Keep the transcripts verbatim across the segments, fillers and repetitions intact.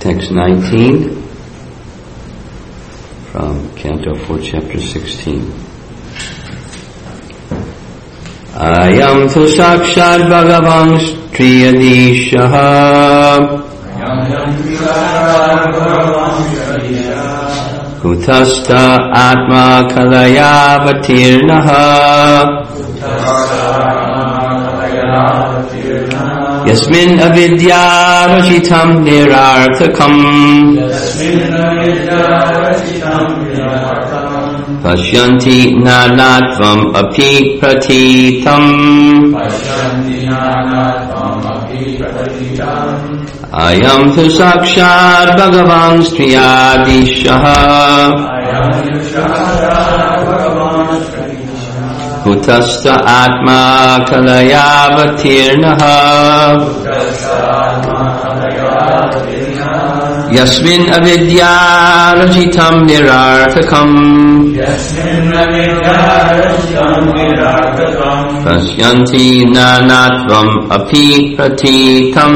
Text nineteen from Canto four, Chapter sixteen. Ayam tu sakshat bhagavan striyadishaha Kutasta atma kalaya vatirnaha Yasmin avidya rachitam nirarthakam Pashyanti nanatvam api pratitam Ayam tu sakshat bhagavan striyadishaha Kutasta atma kalaya vatirnaha Yasmin avidya rachitam nirarthakam Pashyanti nanatvam api pratitam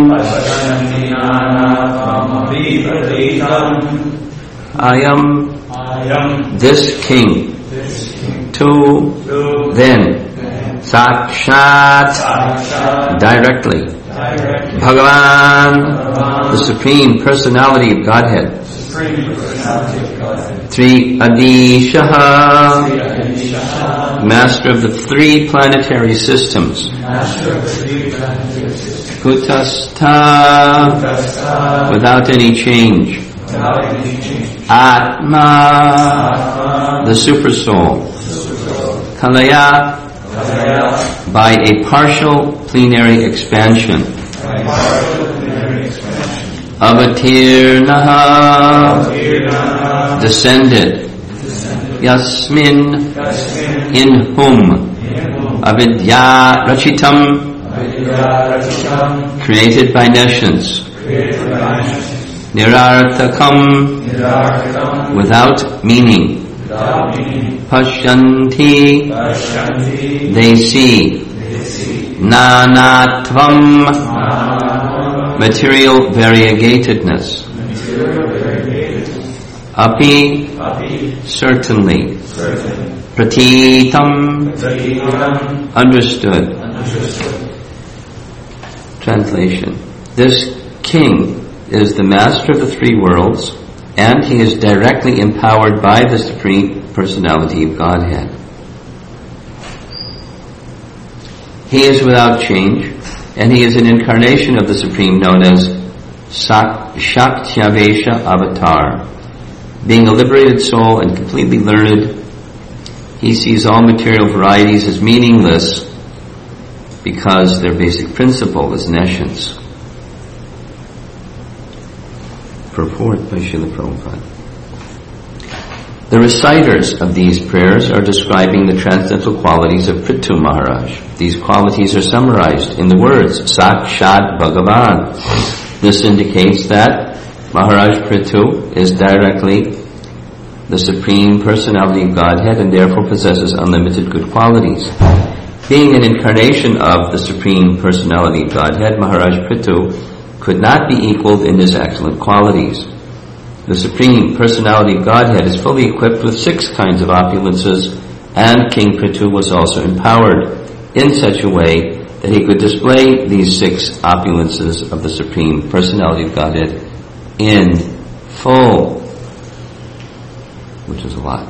I am this king to then sakshat directly Bhagavan, the Supreme Personality of Godhead. Three Adishaha, Master of the three planetary systems. Kutastha, without any change. Atma, the Super Soul. Kalaya, by a partial plenary expansion. Avatirnaha, descended. Yasmin, in whom. Avidya rachitam, created by nescience. Nirarthakam, without meaning. Pashyanti, they see. Nanatvam, material variegatedness. Api, certainly. Pratitam, understood. Translation. This king is the master of the three worlds, and he is directly empowered by the Supreme Personality of Godhead. He is without change, and he is an incarnation of the Supreme known as Shaktyavesha Avatar. Being a liberated soul and completely learned, he sees all material varieties as meaningless because their basic principle is nescience. Purport by Srila Prabhupada. The reciters of these prayers are describing the transcendental qualities of Prithu Maharaj. These qualities are summarized in the words Sakshat Bhagavan. This indicates that Maharaj Prithu is directly the Supreme Personality of Godhead and therefore possesses unlimited good qualities. Being an incarnation of the Supreme Personality of Godhead, Maharaj Prithu could not be equaled in his excellent qualities. The Supreme Personality of Godhead is fully equipped with six kinds of opulences, and King Prithu was also empowered in such a way that he could display these six opulences of the Supreme Personality of Godhead in full, which is a lot.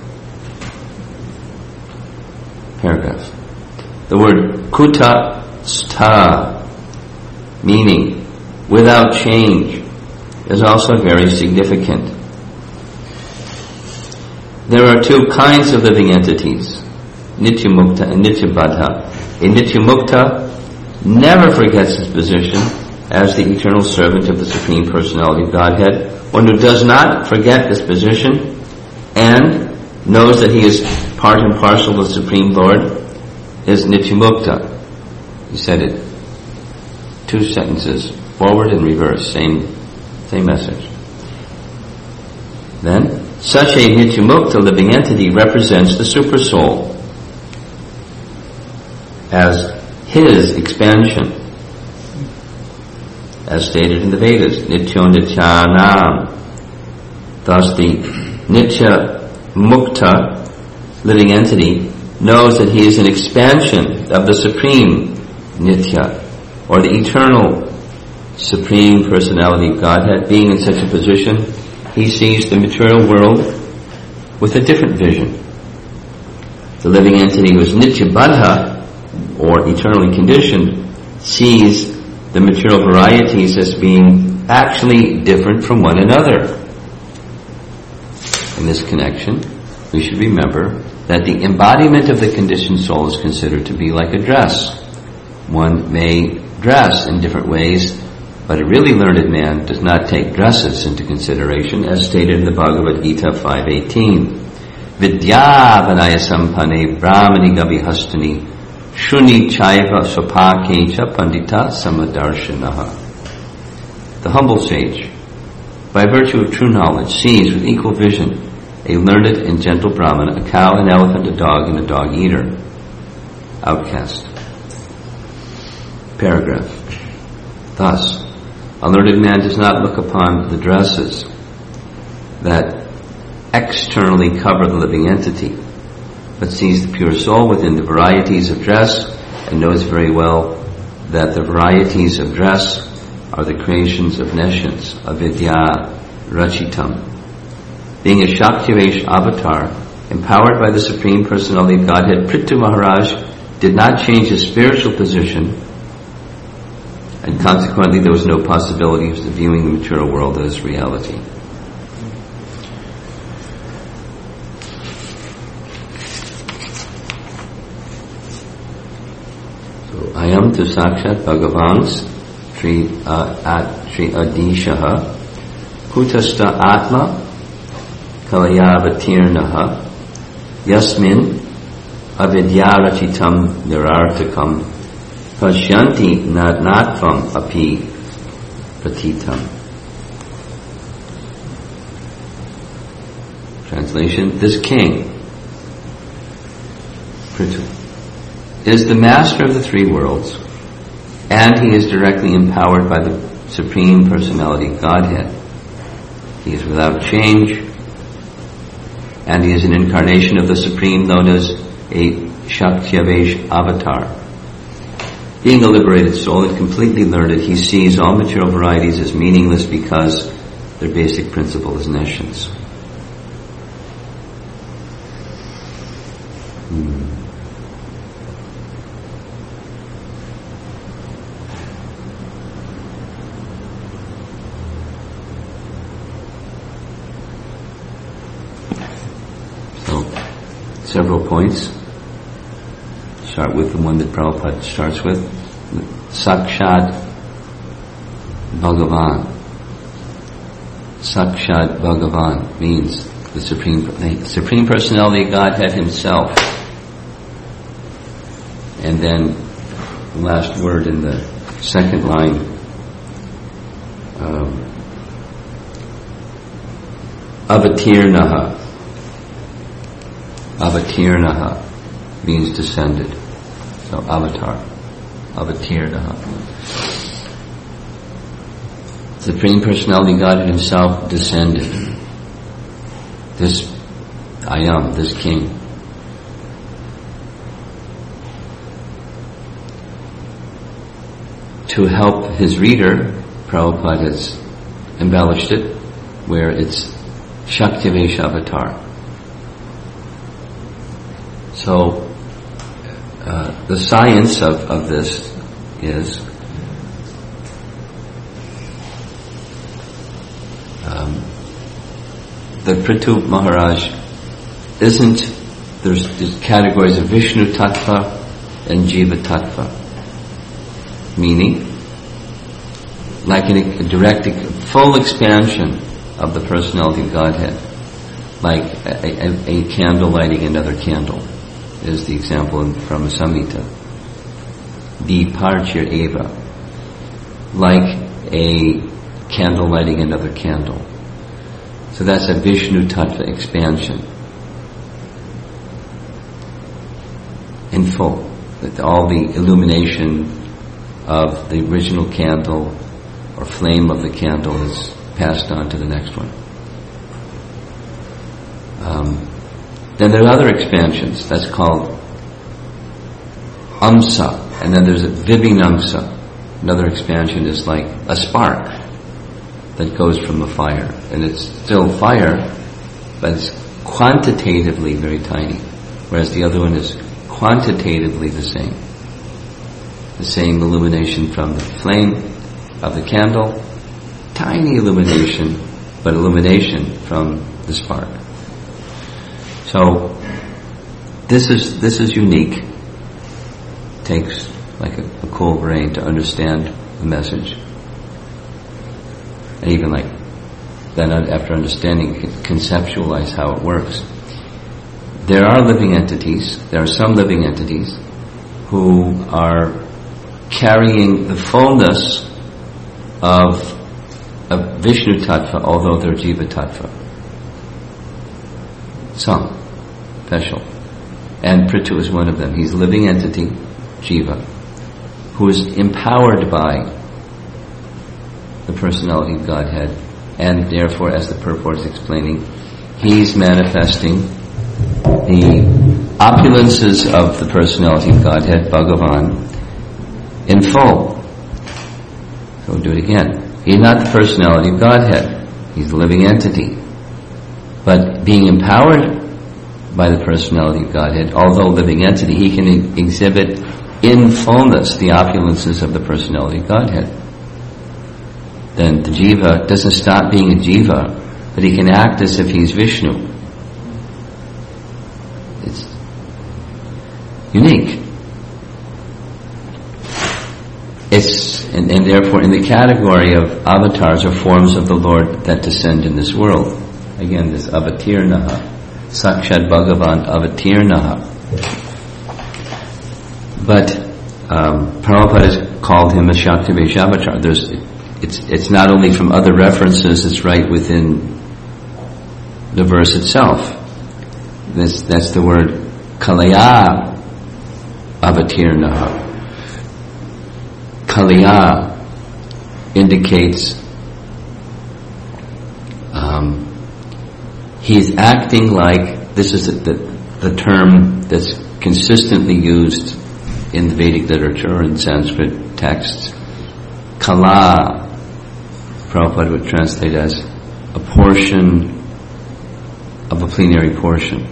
Paragraph. The word kuta stha, meaning without change, is also very significant. There are two kinds of living entities, Nityamukta and Nityabadha. A Nityamukta never forgets his position as the eternal servant of the Supreme Personality of Godhead. One who does not forget this position and knows that he is part and parcel of the Supreme Lord is Nityamukta. He said it. Two sentences, forward and reverse, same same message. Then, such a Nityamukta living entity represents the Super Soul as his expansion. as stated in the Vedas, Nityo Nityanam. Thus the Nitya Mukta, living entity, knows that he is an expansion of the Supreme Nitya, or the eternal Supreme Personality of Godhead. Being in such a position, he sees the material world with a different vision. The living entity who is Nitya Baddha, or eternally conditioned, sees the material varieties as being actually different from one another. In this connection, we should remember that the embodiment of the conditioned soul is considered to be like a dress. One may dress in different ways, but a really learned man does not take dresses into consideration, as stated in the Bhagavad Gita five eighteen. Vidya vanaya sampane brahmani gavihastani shuni chaiva swapakecha pandita samadarshanaha. The humble sage, by virtue of true knowledge, sees with equal vision a learned and gentle Brahmana, a cow, an elephant, a dog, and a dog-eater. Outcast. Paragraph. Thus, a learned man does not look upon the dresses that externally cover the living entity, but sees the pure soul within the varieties of dress, and knows very well that the varieties of dress are the creations of nescience, avidya rachitam. Being a Shaktivesh avatar, empowered by the Supreme Personality of Godhead, Prithu Maharaj did not change his spiritual position, and consequently there was no possibility of viewing the material world as reality. So, ayam tu sakshat bhagavans tri adishaha kutasta atma kalayavatirnaha yasmin avidyarachitam nirartakam pashyanti natnatvam api patitam. Translation: This king, Prithu, is the master of the three worlds, and he is directly empowered by the Supreme Personality of Godhead. He is without change, and he is an incarnation of the Supreme, known as a Shaktivesh avatar. Being a liberated soul and completely learned, he sees all material varieties as meaningless because their basic principle is nescience. Hmm. Several points. Start with the one that Prabhupada starts with. Sakshat Bhagavan. Sakshat Bhagavan means the Supreme, the Supreme Personality of Godhead Himself. And then the last word in the second line, um, Avatirnaha. Avatirnaha means descended. So avatar. Avatirnaha. Supreme Personality God Himself descended. This I am, this king. To help his reader, Prabhupada has embellished it, where it's Shaktivesh avatar. So, uh, the science of, of this is um, that Prithu Maharaj isn't, there's, there's categories of Vishnu Tattva and Jiva Tattva, meaning like an, a direct, full expansion of the personality of Godhead, like a, a, a candle lighting another candle. Is the example in, from Samhita. Departure eva, like a candle lighting another candle. So that's a Vishnu Tattva expansion in full. That all the illumination of the original candle, or flame of the candle is passed on to the next one. Um, then there are other expansions. That's called amsa. And then there's a vibhinamsa. Another expansion is like a spark that goes from a fire. And it's still fire, but it's quantitatively very tiny. Whereas the other one is quantitatively the same. The same illumination from the flame of the candle, tiny illumination, but illumination from the spark. So this is this is unique. Takes like a, a cool brain to understand the message, and even like then after understanding, conceptualize how it works. There are living entities. There are some living entities who are carrying the fullness of, of Vishnu Tattva, although they're Jiva Tattva. Some, special. And Prithu is one of them. He's a living entity, Jiva, who is empowered by the personality of Godhead, and therefore, as the purport is explaining, he's manifesting the opulences of the personality of Godhead, Bhagavan, in full. So we'll do it again. He's not the personality of Godhead. He's a living entity. But being empowered by the personality of Godhead, although living entity, he can e- exhibit in fullness the opulences of the personality of Godhead. Then the Jiva doesn't stop being a Jiva, but he can act as if he's Vishnu. It's unique. It's, and, and therefore in the category of avatars or forms of the Lord that descend in this world. Again, this avatirnaha, Sakshat Bhagavan avatirnaha. But um, Prabhupada has called him a Shaktivesh avatar. There's, it's, it's not only from other references, it's right within the verse itself. That's, that's the word Kalaya avatirnaha. Kaliya indicates um, he's acting like, this is the, the, the term that's consistently used in the Vedic literature and Sanskrit texts. Kala, Prabhupada would translate as a portion of a plenary portion.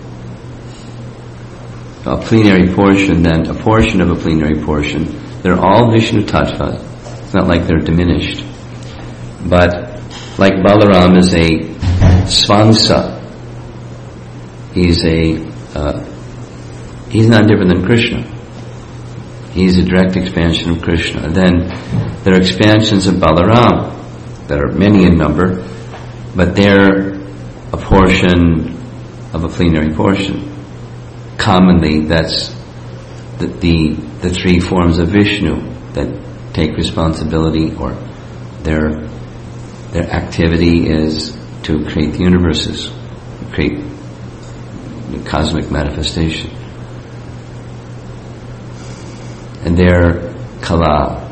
A plenary portion, then a portion of a plenary portion. They're all Vishnu Tattva. It's not like they're diminished. But like Balaram is a Svangsa, he's a uh, he's not different than Krishna. He's a direct expansion of Krishna. Then there are expansions of Balaram that are many in number, but they're a portion of a plenary portion. Commonly, that's the, the the three forms of Vishnu that take responsibility, or their their activity is to create the universes, create the cosmic manifestation. And they're Kala.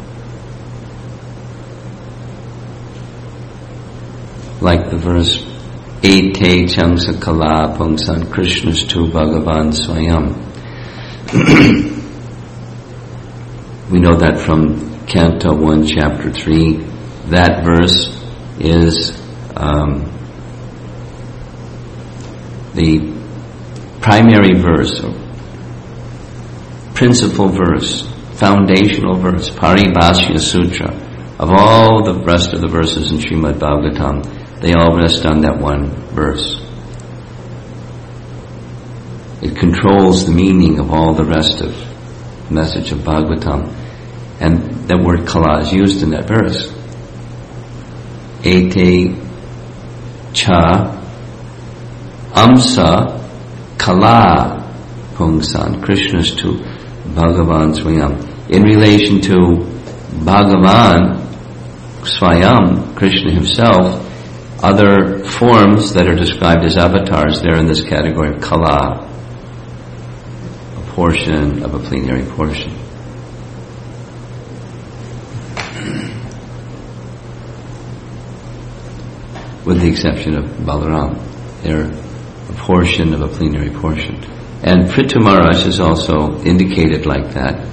Like the verse, Ete Chamsa Kala Pungsan Krishnas Tu Bhagavan Swayam. We know that from Canto one, Chapter three. That verse is um, the primary verse, or principal verse, foundational verse, Paribhashya Sutra. Of all the rest of the verses in Srimad Bhagavatam, they all rest on that one verse. It controls the meaning of all the rest of the message of Bhagavatam. And that word Kala is used in that verse. Ete cha amsa Kala pungsan Krishnas tu Bhagavan Swayam. In relation to Bhagavan Swayam, Krishna himself, other forms that are described as avatars, they're in this category of Kala, a portion of a plenary portion. with the exception of Balaram. They're a portion of a plenary portion. And Prithu Maharaj is also indicated like that.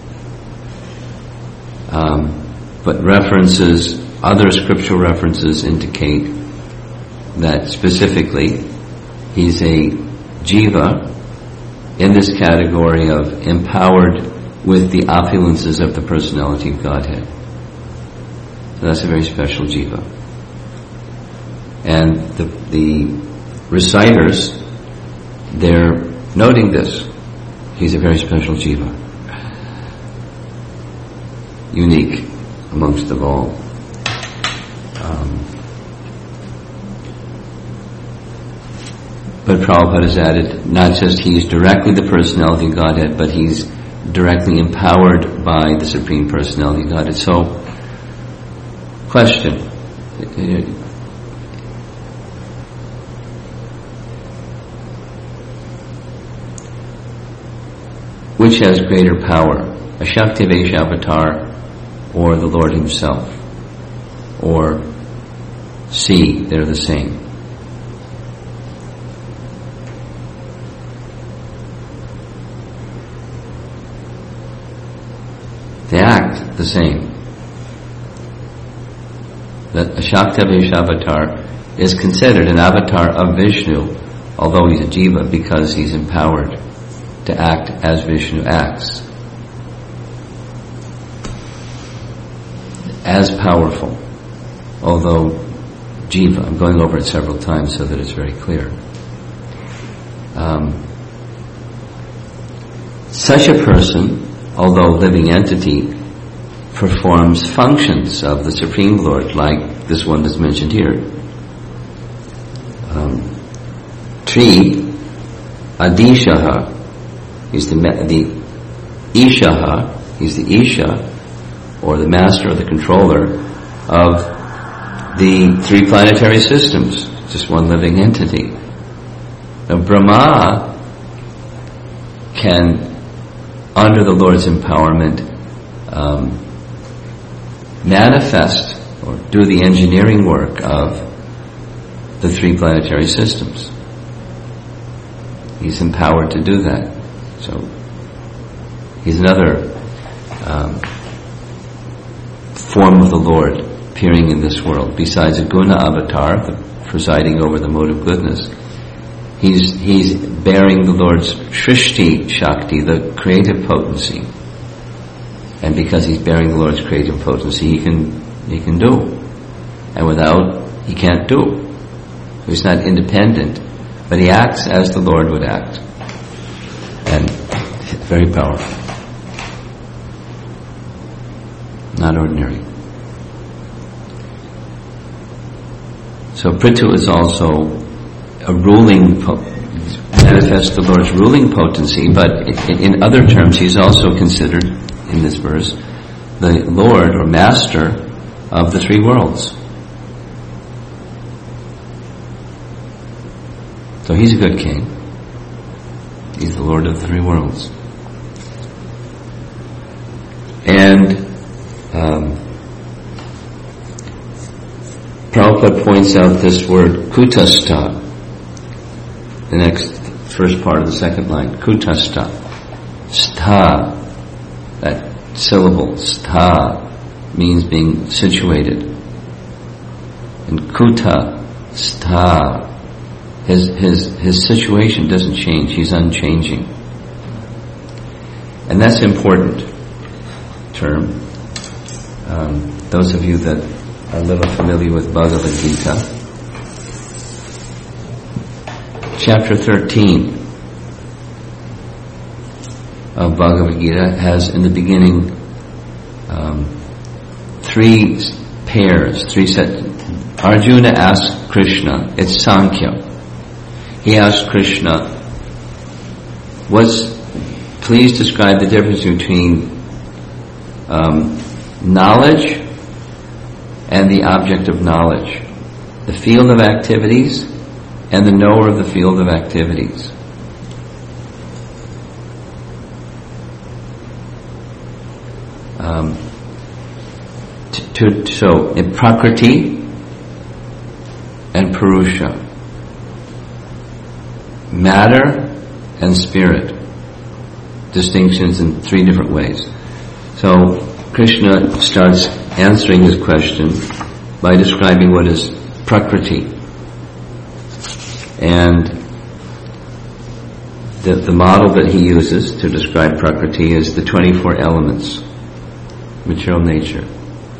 Um, but references, other scriptural references indicate that specifically he's a jiva in this category of empowered with the opulences of the personality of Godhead. So that's a very special jiva. And the, the reciters, they're noting this. He's a very special jiva. Unique amongst them all. Um, but Prabhupada has added, not just he's directly the personality of Godhead, but he's directly empowered by the Supreme Personality of Godhead. So, question. Which has greater power, a Shaktivesh avatar or the Lord Himself? Or C, they're the same? They act the same. That a Shaktivesh avatar is considered an avatar of Vishnu, although he's a jiva, because he's empowered to act as Vishnu acts. As powerful, although jiva. I'm going over it several times so that it's very clear. Um, such a person, although living entity, performs functions of the Supreme Lord, like this one that's mentioned here. Um, Tri Adishaha, he's the, the Ishaha, he's the Isha, or the master or the controller of the three planetary systems, just one living entity. Now Brahma can, under the Lord's empowerment, um, manifest or do the engineering work of the three planetary systems. He's empowered to do that. So he's another um, form of the Lord appearing in this world. Besides a guna avatar, the presiding over the mode of goodness, he's he's bearing the Lord's Shrishti Shakti, the creative potency. And because he's bearing the Lord's creative potency, he can he can do. And without, he can't do. So he's not independent, but he acts as the Lord would act. And very powerful. Not ordinary. So Prithu is also a ruling, po- manifests the Lord's ruling potency, but in, in other terms he's also considered, in this verse, the Lord or Master of the three worlds. So he's a good king. He's the Lord of the three worlds. And um, Prabhupada points out this word kutastha, the next first part of the second line, kutastha. Stha, that syllable, stha, means being situated. And kuta, stha, his, his, his situation doesn't change, he's unchanging. And that's an important term. Um, those of you that are a little familiar with Bhagavad Gita, chapter thirteen of Bhagavad Gita has in the beginning um, three pairs, three sets. Arjuna asked Krishna, it's Sankhya. He asked Krishna, what's, please describe the difference between um, knowledge and the object of knowledge, the field of activities and the knower of the field of activities. Um, to, to, so in Prakriti, and Purusha. Matter and spirit. Distinctions in three different ways. So Krishna starts answering his question by describing what is Prakriti. And the, the model that he uses to describe Prakriti is the twenty-four elements, material nature.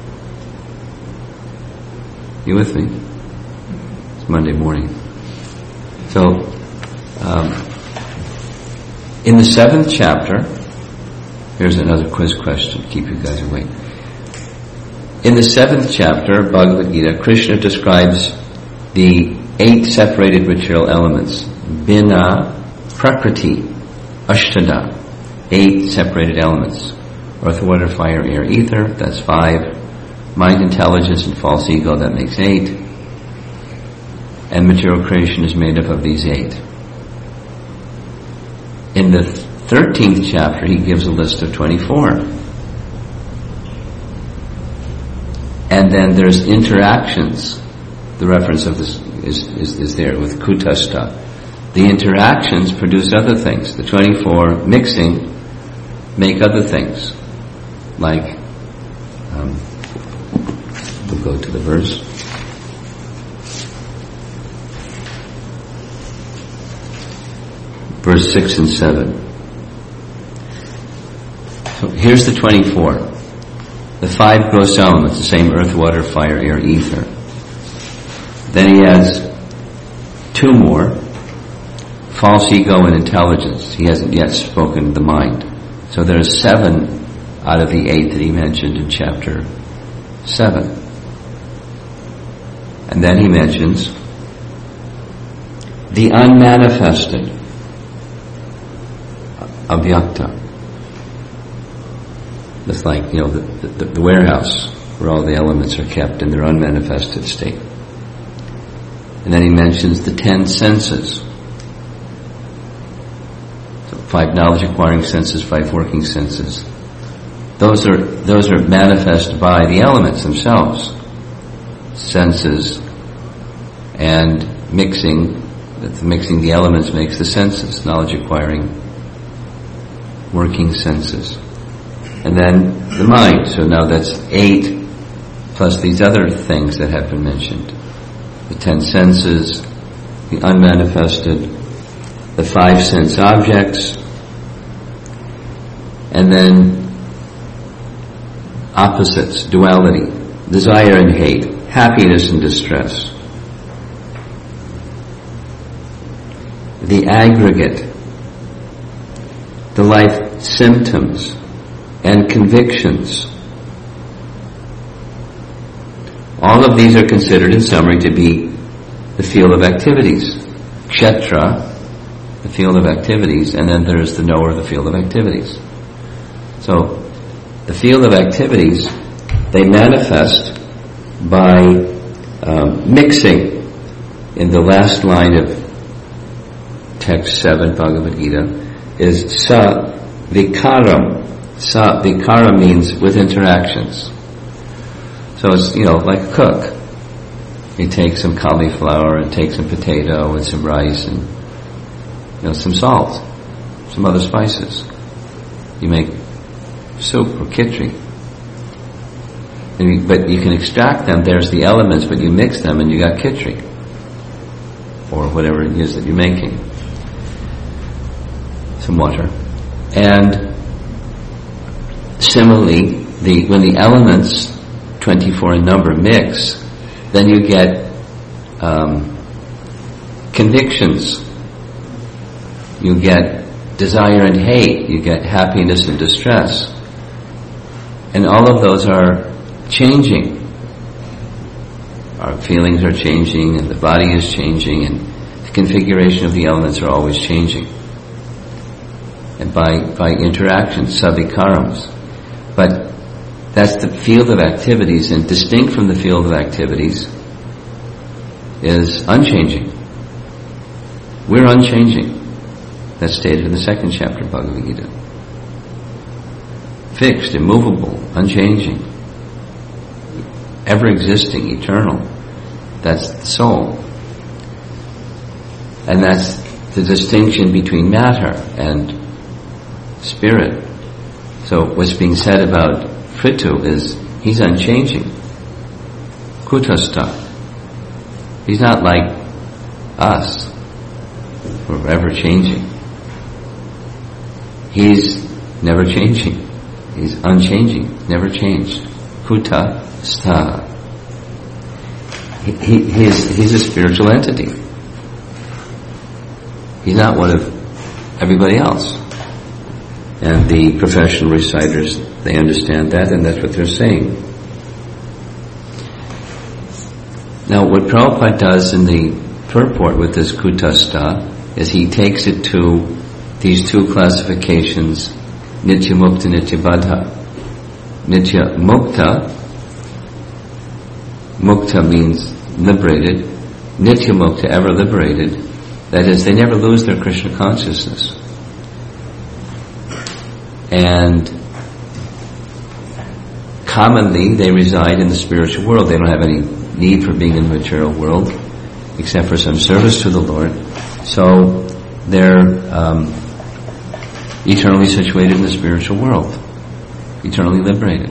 You with me? It's Monday morning. So, um, in the seventh chapter, here's another quiz question, keep you guys awake. In the seventh chapter of Bhagavad Gita, Krishna describes the eight separated material elements. Bina, Prakriti, Ashtada, eight separated elements. Earth, water, fire, air, ether, that's five. Mind, intelligence, and false ego, that makes eight. And material creation is made up of these eight. In the thirteenth chapter, he gives a list of twenty-four. And then there's interactions. The reference of this is, is, is there with Kutastha. The interactions produce other things. The twenty-four mixing make other things. Like, um, we'll go to the verse. Verse six and seven. So here's the twenty-four. The five gross elements, the same earth, water, fire, air, ether. Then he adds two more, false ego and intelligence. He hasn't yet spoken the mind. So there's seven out of the eight that he mentioned in chapter seven. And then he mentions the unmanifested, avyakta. It's like, you know, the, the, the warehouse where all the elements are kept in their unmanifested state. And then he mentions the ten senses. So five knowledge acquiring senses, five working senses. Those are those are manifest by the elements themselves. Senses and mixing, that mixing the elements makes the senses, knowledge acquiring working senses. And then the mind, so now that's eight plus these other things that have been mentioned. The ten senses, the unmanifested, the five sense objects, and then opposites, duality, desire and hate, happiness and distress. The aggregate, the life symptoms and convictions. All of these are considered in summary to be the field of activities. Kshetra, the field of activities, and then there's the knower, the field of activities. So, the field of activities, they manifest by um, mixing. In the last line of text seven, Bhagavad Gita, is sa vikaram. Sa vikara means with interactions. So it's, you know, like a cook. You take some cauliflower and take some potato and some rice and, you know, some salt, some other spices. You make soup or khichdi. And you, but you can extract them, there's the elements, but you mix them and you got khichdi. Or whatever it is that you're making. Some water. And similarly, the when the elements, twenty-four in number, mix, then you get um, convictions. You get desire and hate. You get happiness and distress. And all of those are changing. Our feelings are changing, and the body is changing, and the configuration of the elements are always changing. And by, by interaction, savikarams. But that's the field of activities, and distinct from the field of activities is unchanging. We're unchanging. That's stated in the second chapter of Bhagavad Gita. Fixed, immovable, unchanging, ever existing, eternal. That's the soul. And that's the distinction between matter and spirit. So what's being said about Prithu is he's unchanging. Kutastha. He's not like us. We're ever changing. He's never changing. He's unchanging, never changed. Kutastha. He, he, he's, he's a spiritual entity. He's not one of everybody else. And the professional reciters, they understand that, and that's what they're saying. Now, what Prabhupada does in the purport with this Kutastha is he takes it to these two classifications, Nitya Mukta, Nitya Baddha. Nitya Mukta, Mukta means liberated, Nitya Mukta, ever liberated. That is, they never lose their Krishna consciousness. And commonly they reside in the spiritual world. They don't have any need for being in the material world except for some service to the Lord. So they're um, eternally situated in the spiritual world, eternally liberated.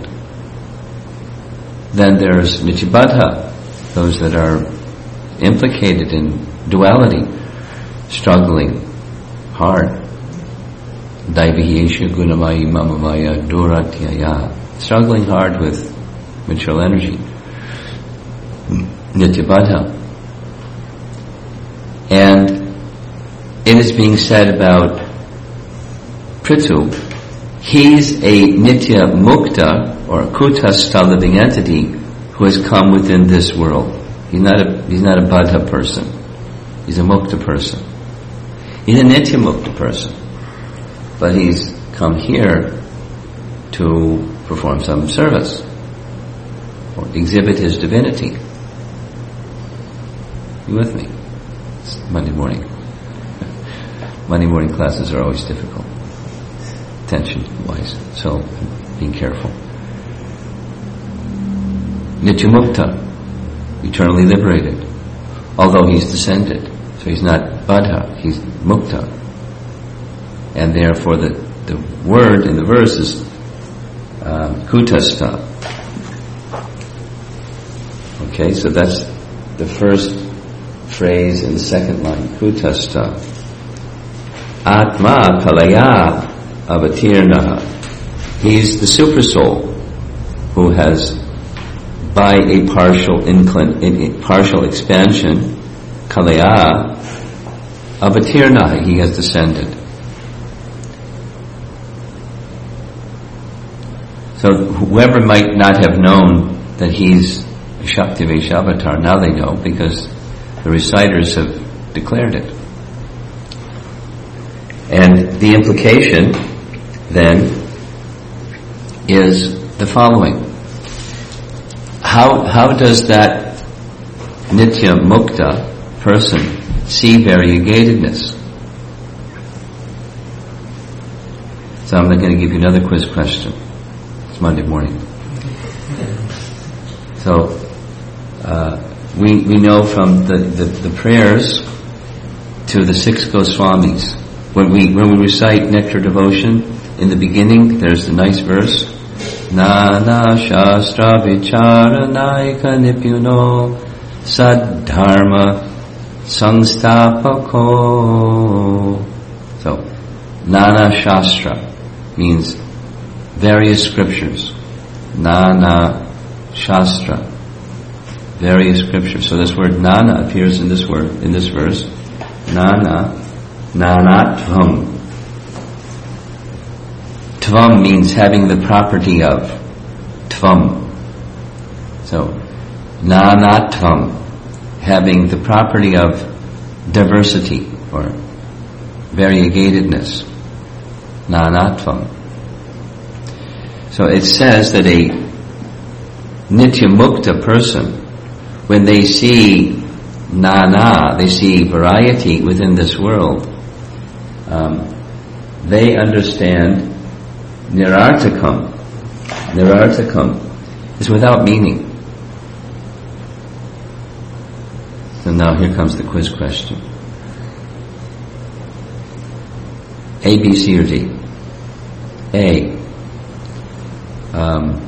Then there's Nityabaddha, those that are implicated in duality, struggling hard. Daivihiyesha gunamayi mamamaya duratyaya. Struggling hard with material energy. Nityabaddha. And it is being said about Prithu, he's a Nitya Mukta or Kutastha living entity who has come within this world. He's not a, he's not a Baddha person. He's a Mukta person. He's a Nitya Mukta person. But he's come here to perform some service or exhibit his divinity. You with me? It's Monday morning. Monday morning classes are always difficult, tension-wise, so being careful. Nityamukta, eternally liberated, although he's descended. So he's not Baddha, he's Mukta. And therefore the, the word in the verse is uh, Kutastha. Okay, so that's the first phrase in the second line, Kutastha. Atma Kalaya Avatirnaha. He's the super soul who has, by a partial inclin, in, partial expansion, Kalaya Avatirnaha, he has descended. So whoever might not have known that he's a Shakti Vaishyavatar, now they know because the reciters have declared it. And the implication then is the following. How how does that Nitya Mukta person see variegatedness? So I'm going to give you another quiz question. It's Monday morning. So uh, we we know from the, the, the prayers to the six Goswamis. When we when we recite Nectar Devotion, in the beginning there's the nice verse, Nana Shastra Vichara Naika Nipuno Saddharma Sangstapako. So, Nana Shastra means various scriptures. Nana Shastra, various scriptures. So this word Nana appears in this word in this verse. Nana. Nanatvam. Tvam means having the property of. Tvam. So, nanatvam, having the property of diversity or variegatedness. Nanatvam. So it says that a Nitya Mukta person, when they see Nana, they see variety within this world, Um, they understand nirartakam. Nirartakam is without meaning. So now here comes the quiz question. A, B, C, or D? A. Um,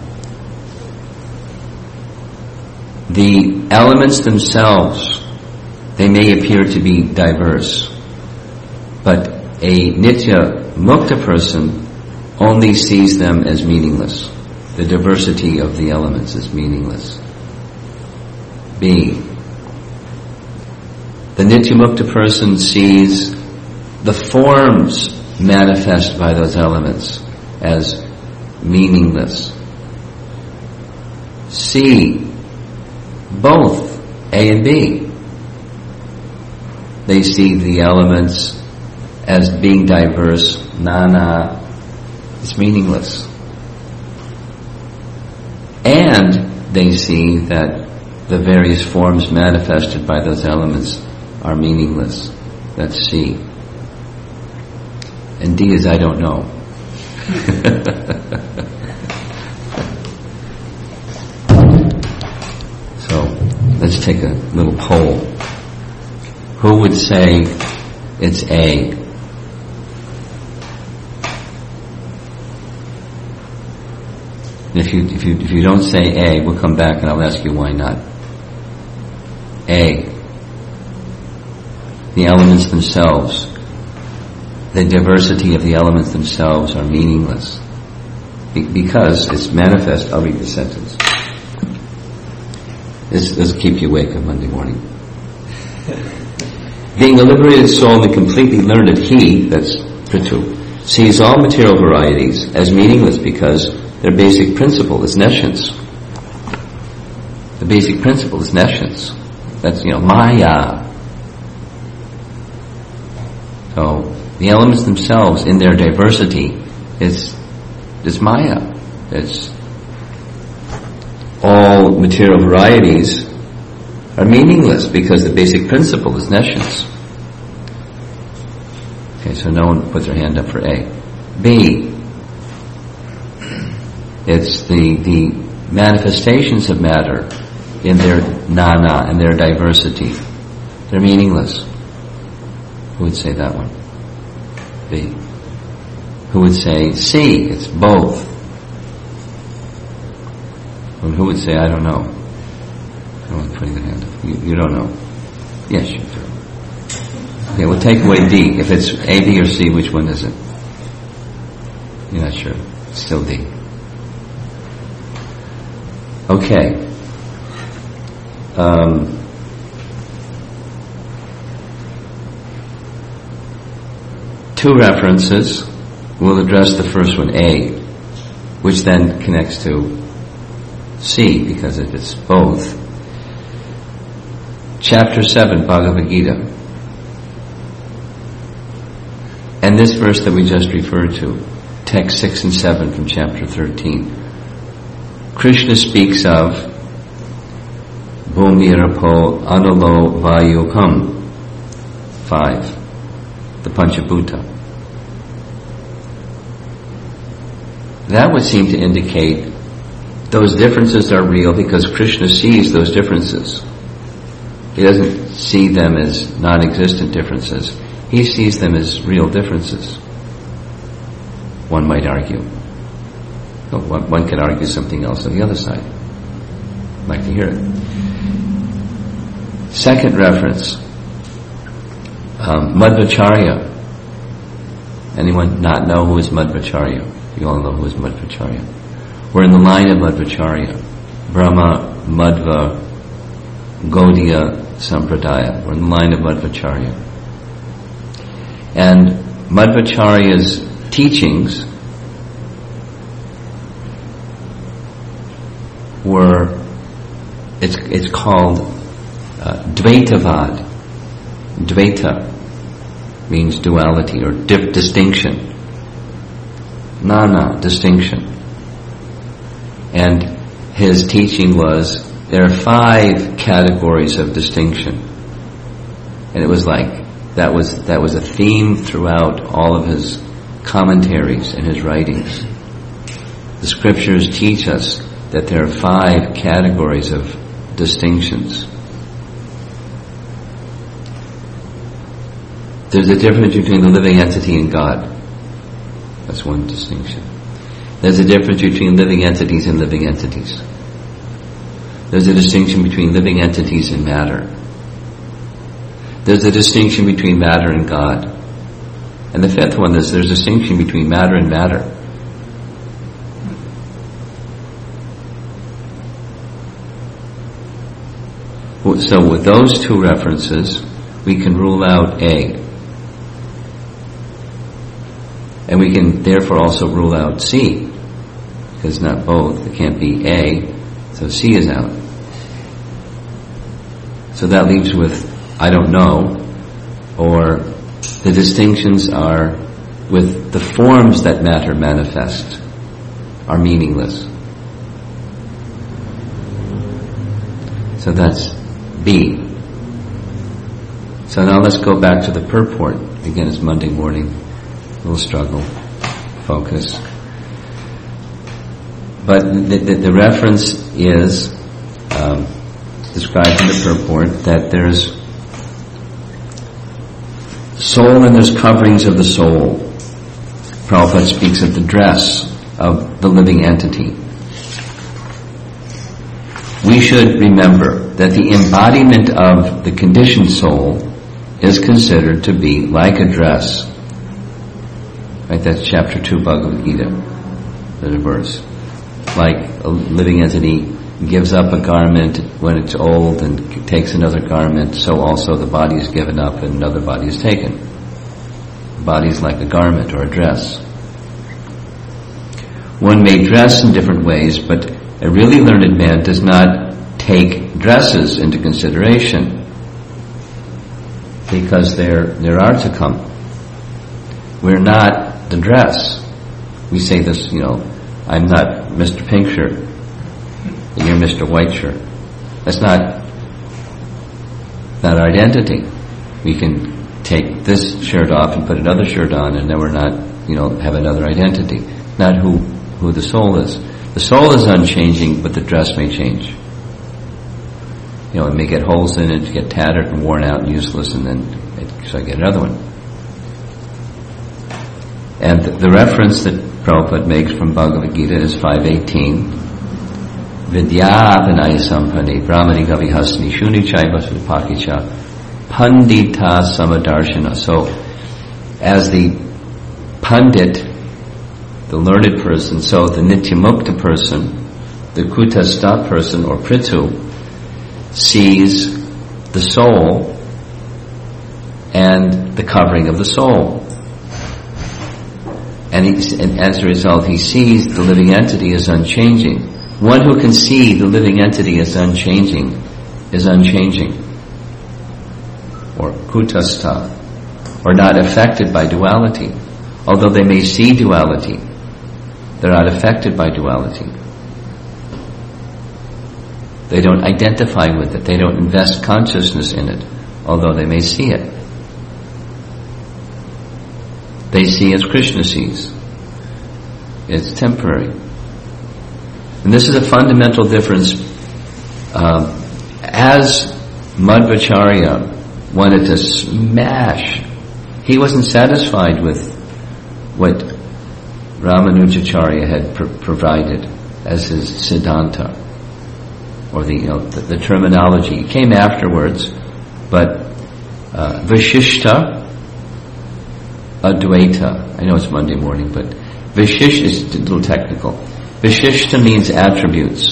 the elements themselves, they may appear to be diverse, but a nitya mukta person only sees them as meaningless. The diversity of the elements is meaningless. B. The nitya mukta person sees the forms manifest by those elements as meaningless. C. Both A and B. They see the elements as being diverse, nana, it's meaningless. And they see that the various forms manifested by those elements are meaningless. That's C. And D is I don't know. So, let's take a little poll. Who would say it's A? If you, if you, if you don't say A, we'll come back and I'll ask you why not. A. The elements themselves, the diversity of the elements themselves are meaningless. Be- because it's manifest, I'll read the sentence. This, this will keep you awake on Monday morning. Being a liberated soul and completely learned, he, that's Prithu, sees all material varieties as meaningless because their basic principle is nescience. The basic principle is nescience. That's, you know, maya. So, the elements themselves, in their diversity, is, is maya. It's all material varieties are meaningless because the basic principle is nescience. Okay, so no one put their hand up for A. B. It's the, the manifestations of matter in their nana, in their diversity. They're meaningless. Who would say that one? B. Who would say C? It's both. And who would say I don't know? No one's putting their hand up. You, you don't know. Yes, you do. Okay, we'll take away D. If it's A, B, or C, which one is it? You're not sure. It's still D. Okay. Um, two references. We'll address the first one, A, which then connects to C, because if it's both. Chapter seven, Bhagavad Gita. And this verse that we just referred to, text six and seven from chapter thirteen. Krishna speaks of Bhumirapo Anulo Vayukam, five, the Panchabhuta. That would seem to indicate those differences are real because Krishna sees those differences. He doesn't see them as non-existent differences. He sees them as real differences, one might argue. No, one, one could argue something else on the other side. I'd like to hear it. Second reference, um, Madhvacharya. Anyone not know who is Madhvacharya? You all know who is Madhvacharya. We're in the line of Madhvacharya. Brahma, Madhva, Gaudiya, Sampradaya. We're in the line of Madhvacharya. And Madhvacharya's teachings were, it's it's called uh, Dvaitavad. Dvaita means duality or di- distinction. Nana, distinction. And his teaching was, there are five categories of distinction. And it was like, that was that was a theme throughout all of his commentaries and his writings. The scriptures teach us that there are five categories of distinctions. There's a difference between the living entity and God. That's one distinction. There's a difference between living entities and living entities. There's a distinction between living entities and matter. There's a distinction between matter and God. And the fifth one is there's a distinction between matter and matter. So with those two references, we can rule out A. And we can therefore also rule out C, because not both. It can't be A, so C is out. So that leaves with I don't know, or the distinctions are with the forms that matter manifest are meaningless. So that's B. So now let's go back to the purport. Again, it's Monday morning. A little struggle. Focus. But the, the, the reference is um, described in the purport that there's soul and there's coverings of the soul. Prabhupada speaks of the dress of the living entity. We should remember that the embodiment of the conditioned soul is considered to be like a dress. Right, that's chapter two Bhagavad Gita, the verse. Like a living entity gives up a garment when it's old and takes another garment, so also the body is given up and another body is taken. The body is like a garment or a dress. One may dress in different ways, but a really learned man does not take dresses into consideration, because there there are to come. We're not the dress. We say this, you know, I'm not Mister Pink Shirt, and you're Mister White Shirt. That's not not our identity. We can take this shirt off and put another shirt on, and then we're not, you know, have another identity. Not who who the soul is. The soul is unchanging, but the dress may change. You know, it may get holes in it, get tattered and worn out and useless, and then it, so I get another one. And the, the reference that Prabhupada makes from Bhagavad Gita is five eighteen. Vidya vinaya sampane brahmani gavihasni shuni chaiva supakicha pandita samadarshana. So, as the pandit, the learned person, so the nityamukta person, the kutastha person or prithu, sees the soul and the covering of the soul. And, he, and as a result, he sees the living entity as unchanging. One who can see the living entity as unchanging is unchanging, or kutastha, or not affected by duality. Although they may see duality, they're not affected by duality. They don't identify with it. They don't invest consciousness in it, although they may see it. They see as Krishna sees. It's temporary. And this is a fundamental difference. Um, as Madhvacharya wanted to smash, he wasn't satisfied with what Ramanujacharya had pr- provided as his Siddhanta, or the, you know, the, the terminology. It came afterwards, but uh, Vishishta, Advaita. I know it's Monday morning, but Vishishta is a little technical. Vishishta means attributes.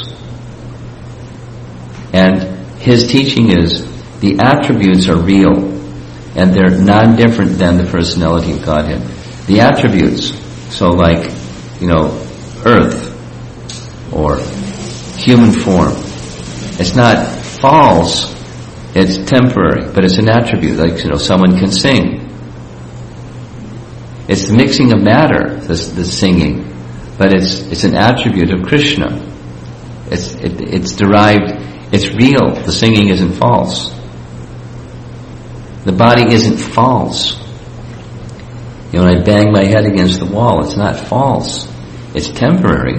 And his teaching is the attributes are real, and they're non-different than the personality of Godhead. The attributes, so like, you know, earth or human form, it's not false, it's temporary, but it's an attribute. Like, you know, someone can sing. It's the mixing of matter, this, the singing, but it's it's an attribute of Krishna. It's it, it's derived, it's real. The singing isn't false. The body isn't false. You know, when I bang my head against the wall, it's not false. It's temporary,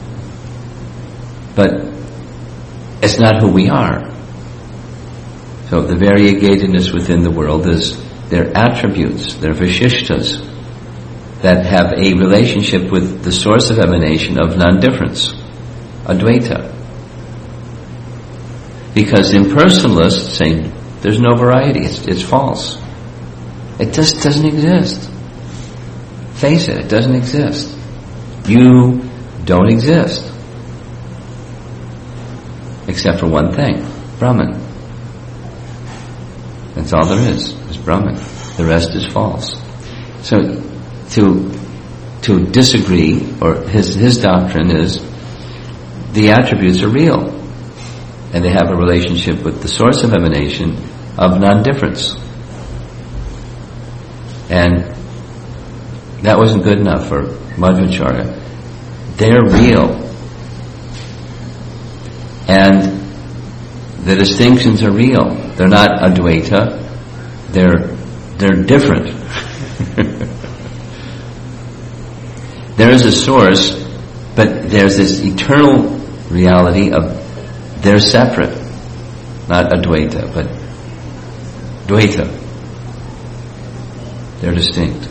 but it's not who we are. So the variegatedness within the world is their attributes, their vishishtas. that have a relationship with the source of emanation of non-difference, Advaita. Because impersonalists say there's no variety, it's, it's false. It just doesn't exist. Face it, it doesn't exist. You don't exist. Except for one thing, Brahman. That's all there is, is Brahman. The rest is false. So to to disagree, or his his doctrine is the attributes are real. And they have a relationship with the source of emanation of non-difference. And that wasn't good enough for Madhvacharya. They're real. And the distinctions are real. They're not Advaita. They're, they're different. There is a source, but there's this eternal reality of they're separate, not Advaita, but Dvaita. They're distinct.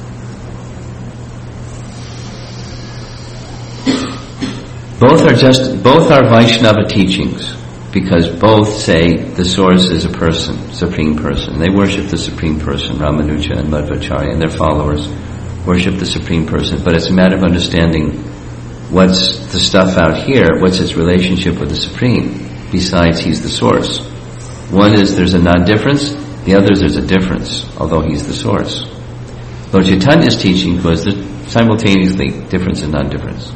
Both are just both are Vaishnava teachings, because both say the source is a person, supreme person. They worship the supreme person, Ramanuja and Madhvacharya, and their followers worship the supreme person. But it's a matter of understanding what's the stuff out here, what's its relationship with the Supreme, besides he's the source. One is there's a non-difference, the other is there's a difference, although he's the source. Lord Chaitanya's teaching was the simultaneously difference and non-difference.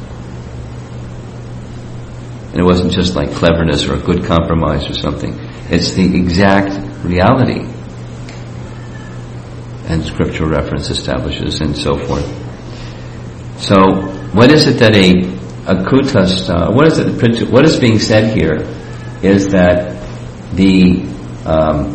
And it wasn't just like cleverness or a good compromise or something. It's the exact reality. And scriptural reference establishes and so forth. So, what is it that a, a kutastha, what is it, what is being said here is that the um,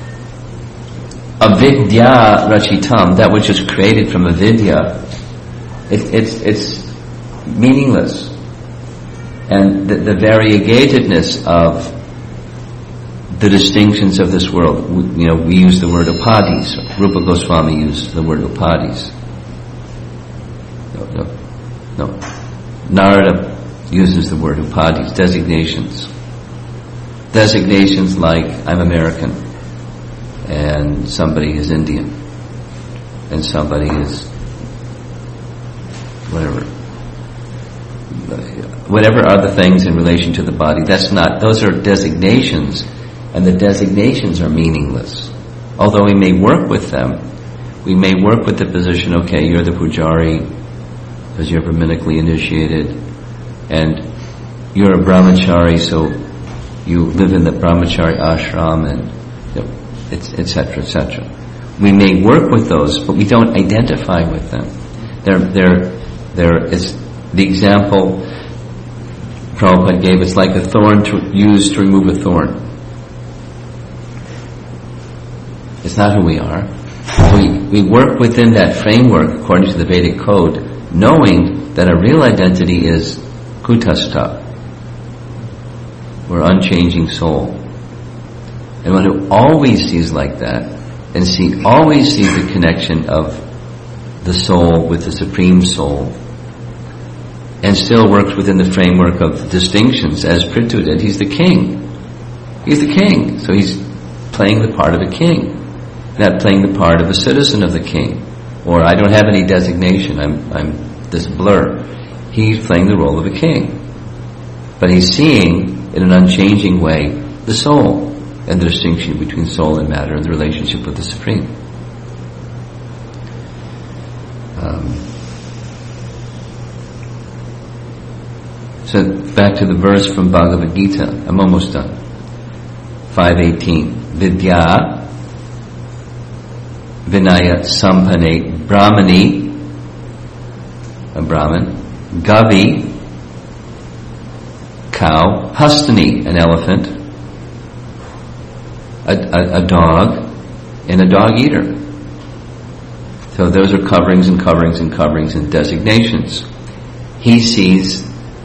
avidya rachitam, that which is created from avidya, it, it's, it's meaningless. And the, the variegatedness of the distinctions of this world, we, you know, we use the word upadhis. Rupa Goswami used the word upadhis. No, no. No. Narada uses the word upadhis, designations. Designations like, I'm American, and somebody is Indian, and somebody is whatever. Whatever are the things in relation to the body, that's not, those are designations, and the designations are meaningless. Although we may work with them, we may work with the position, okay, you're the pujari, because you're Brahminically initiated, and you're a brahmachari, so you live in the brahmachari ashram, and you know, et cetera, et cetera. We may work with those, but we don't identify with them. They're, they're, they're, it's the example Prabhupada gave, it's like a thorn to, used to remove a thorn. It's not who we are. We, we work within that framework according to the Vedic code, knowing that our real identity is kutastha. We're unchanging soul. And one who always sees like that, and see always sees the connection of the soul with the Supreme Soul, and still works within the framework of distinctions, as Prithu did. He's the king. He's the king. So he's playing the part of a king, not playing the part of a citizen of the king. Or I don't have any designation, I'm I'm this blur. He's playing the role of a king. But he's seeing, in an unchanging way, the soul, and the distinction between soul and matter, and the relationship with the Supreme. Um, so back to the verse from Bhagavad Gita. I'm almost done. five eighteen. Vidya Vinaya Sampane Brahmani, a Brahmin, Gavi, cow, Hastani, an elephant, a, a, a dog, and a dog eater. So those are coverings and coverings and coverings and designations. He sees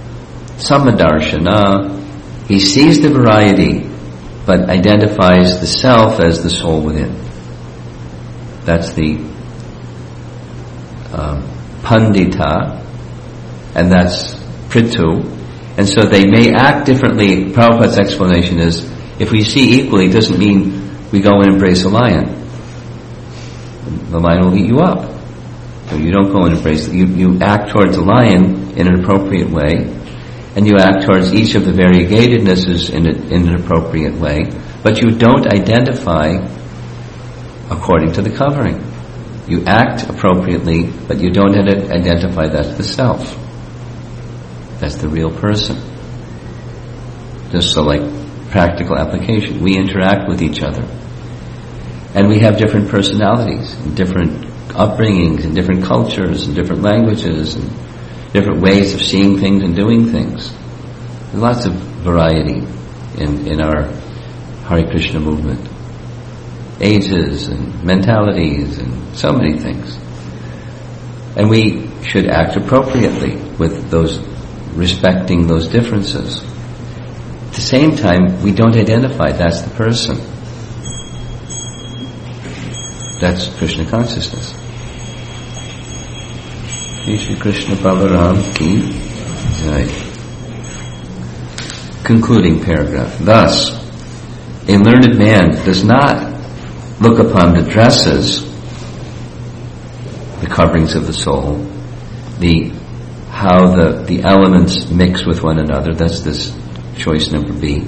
Samadarshana, he sees the variety, but identifies the self as the soul within. That's the um, Pandita, and that's Prithu. And so they may act differently. Prabhupada's explanation is, if we see equally, it doesn't mean we go and embrace a lion. The lion will eat you up. So you don't go and embrace it. You, you act towards the lion in an appropriate way, and you act towards each of the variegatednesses in, a, in an appropriate way, but you don't identify according to the covering. You act appropriately, but you don't identify that's the self. That's the real person. Just so like practical application. We interact with each other. And we have different personalities, and different upbringings, and different cultures, and different languages, and different ways of seeing things and doing things. There's lots of variety in, in our Hare Krishna movement. Ages and mentalities and so many things. And we should act appropriately with those, respecting those differences. At the same time, we don't identify that's the person. That's Krishna consciousness. Shri Krishna Balaram ki jai. Concluding paragraph. Thus, a learned man does not look upon the dresses, the coverings of the soul, the how the, the elements mix with one another. That's this choice number B.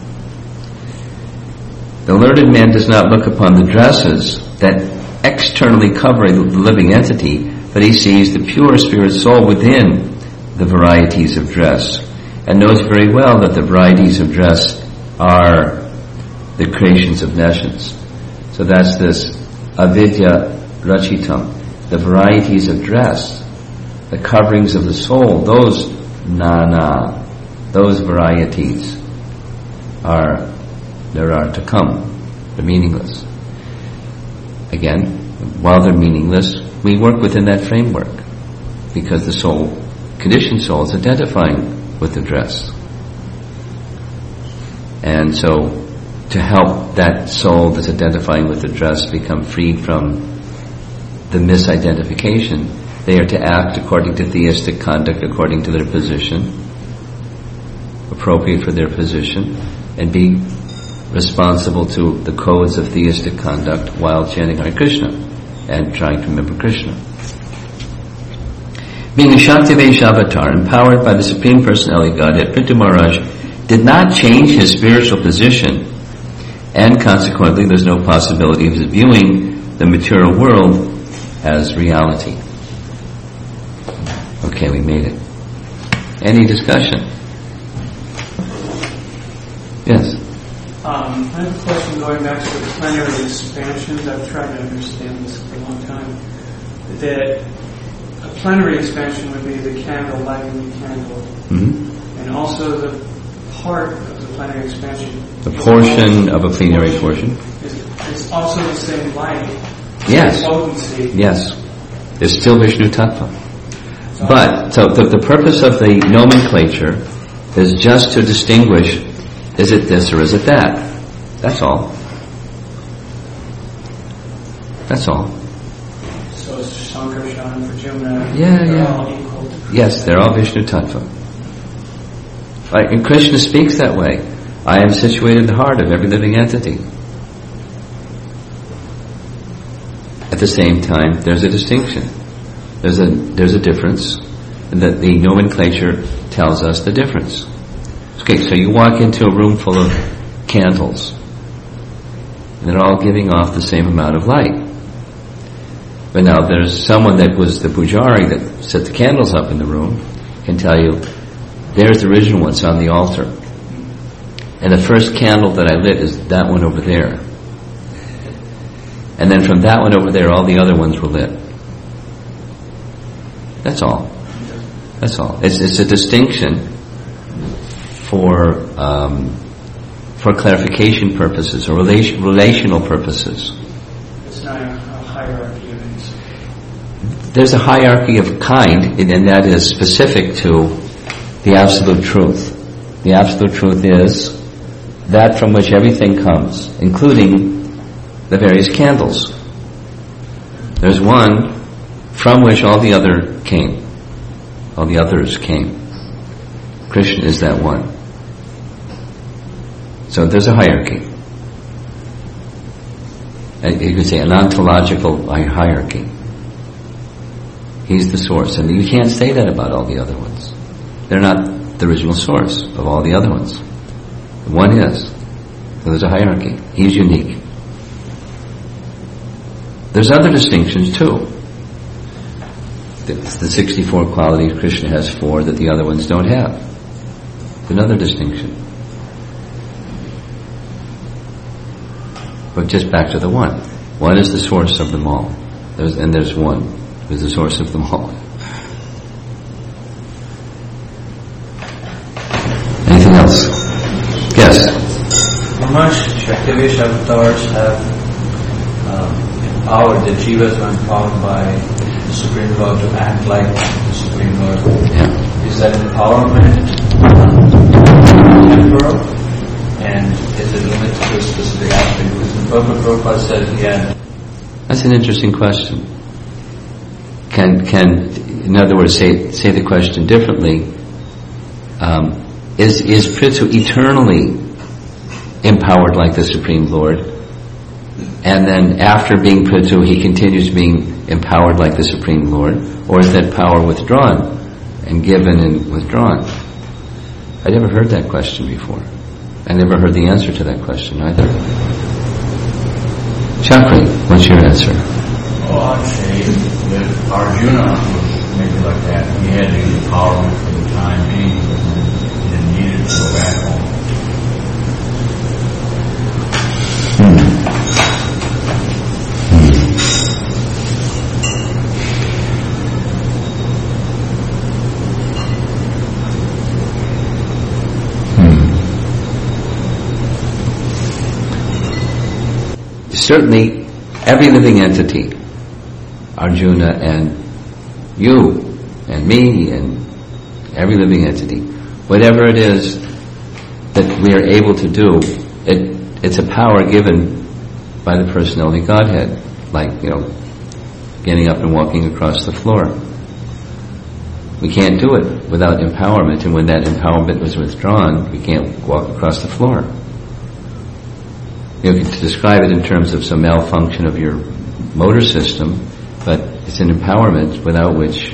The learned man does not look upon the dresses that externally cover the living entity, but he sees the pure spirit soul within the varieties of dress, and knows very well that the varieties of dress are the creations of nescience. So that's this avidya rachitam, the varieties of dress, the coverings of the soul, those nana, those varieties are, there are to come. They're meaningless. Again, while they're meaningless, we work within that framework, because the soul, conditioned soul, is identifying with the dress. And so, to help that soul that's identifying with the dress become freed from the misidentification, they are to act according to theistic conduct, according to their position, appropriate for their position, and be responsible to the codes of theistic conduct while chanting Hare Krishna and trying to remember Krishna. Being a Shaktivesh avatar, empowered by the Supreme Personality of Godhead, Prithu Maharaj did not change his spiritual position, and consequently there's no possibility of viewing the material world as reality. Okay, we made it. Any discussion? Yes? Um, I have a question going back to the plenary expansions. I've tried to understand this for a long time. That a plenary expansion would be the candle, lighting the candle. Mm-hmm. And also the part of the plenary expansion. The portion of a plenary portion. Is, is also the same light. Yes. Potency. Yes. It's still Vishnu Tattva. But, so the, the purpose of the nomenclature is just to distinguish, is it this or is it that? That's all. That's all. So it's Sankarshan, Pradyumna, Yeah, they're yeah. all equal to Yes, they're all Vishnu Tattva. Right, and Krishna speaks that way. I am situated in the heart of every living entity. At the same time, there's a distinction. There's a there's a difference, and that the nomenclature tells us the difference. Okay, so you walk into a room full of candles, and they're all giving off the same amount of light. But now there's someone that was the pujari that set the candles up in the room, can tell you, there's the original ones on the altar. And the first candle that I lit is that one over there. And then from that one over there, all the other ones were lit. That's all. That's all. It's, it's a distinction for um, for clarification purposes or relation, relational purposes. It's not a, a hierarchy of things. There's a hierarchy of kind, and that is specific to the absolute truth. The absolute truth is that from which everything comes, including the various candles. There's one from which all the other came, all the others came. Krishna is that one. So there's a hierarchy. And you could say an ontological hierarchy. He's the source. And you can't say that about all the other ones. They're not the original source of all the other ones. One is. So there's a hierarchy. He's unique. There's other distinctions too. The, the sixty-four qualities, Krishna has four that the other ones don't have. It's another distinction. But just back to the one. One is the source of them all. There's, and there's one who is the source of them all. Anything else? Yes? How much Shaktivesh avatars have um, empowered the jivas when empowered by the Supreme Lord to act like the Supreme Lord? Yeah. Is that empowerment temporal? And is it limited to a specific aspect? Because the Prabhupada said he had... That's an interesting question. Can, can, in other words, say say the question differently. Um, is is Prithu eternally empowered like the Supreme Lord, and then after being Prithu he continues being empowered like the Supreme Lord, or is that power withdrawn and given and withdrawn? I never heard that question before. I never heard the answer to that question either. Chakri, what's your answer? Well, I'd say that Arjuna was maybe like that. He had the empowerment for the time being, but then he needed to go back home. Hmm. Certainly, every living entity, Arjuna and you and me and every living entity, whatever it is that we are able to do, it, it's a power given by the personality Godhead, like, you know, getting up and walking across the floor. We can't do it without empowerment, and when that empowerment was withdrawn, we can't walk across the floor. You know, to describe it in terms of some malfunction of your motor system, but it's an empowerment without which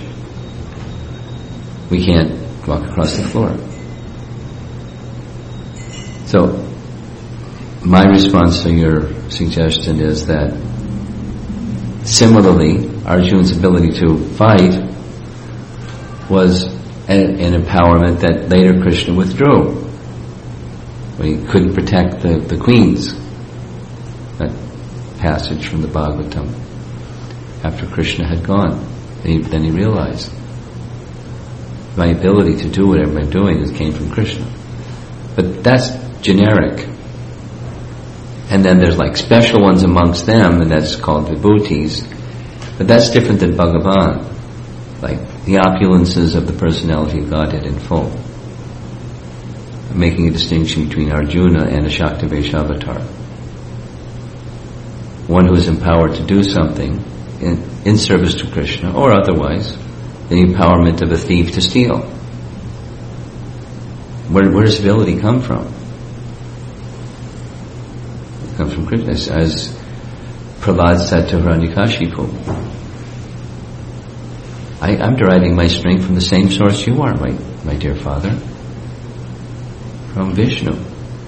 we can't walk across the floor. So, my response to your suggestion is that similarly, Arjuna's ability to fight was an, an empowerment that later Krishna withdrew when he couldn't protect the, the queens. That passage from the Bhagavatam after Krishna had gone. And he, then he realized my ability to do whatever I'm doing is came from Krishna. But that's generic. And then there's like special ones amongst them, and that's called vibhutis. But that's different than Bhagavan, like the opulences of the personality of Godhead in full. I'm making a distinction between Arjuna and a Shaktivesh avatar. One who is empowered to do something in, in service to Krishna, or otherwise, the empowerment of a thief to steal. Where, where does ability come from? It comes from Krishna, as, as Prahlad said to Hiranyakashipu. I, I'm deriving my strength from the same source you are, my, my dear father, from Vishnu.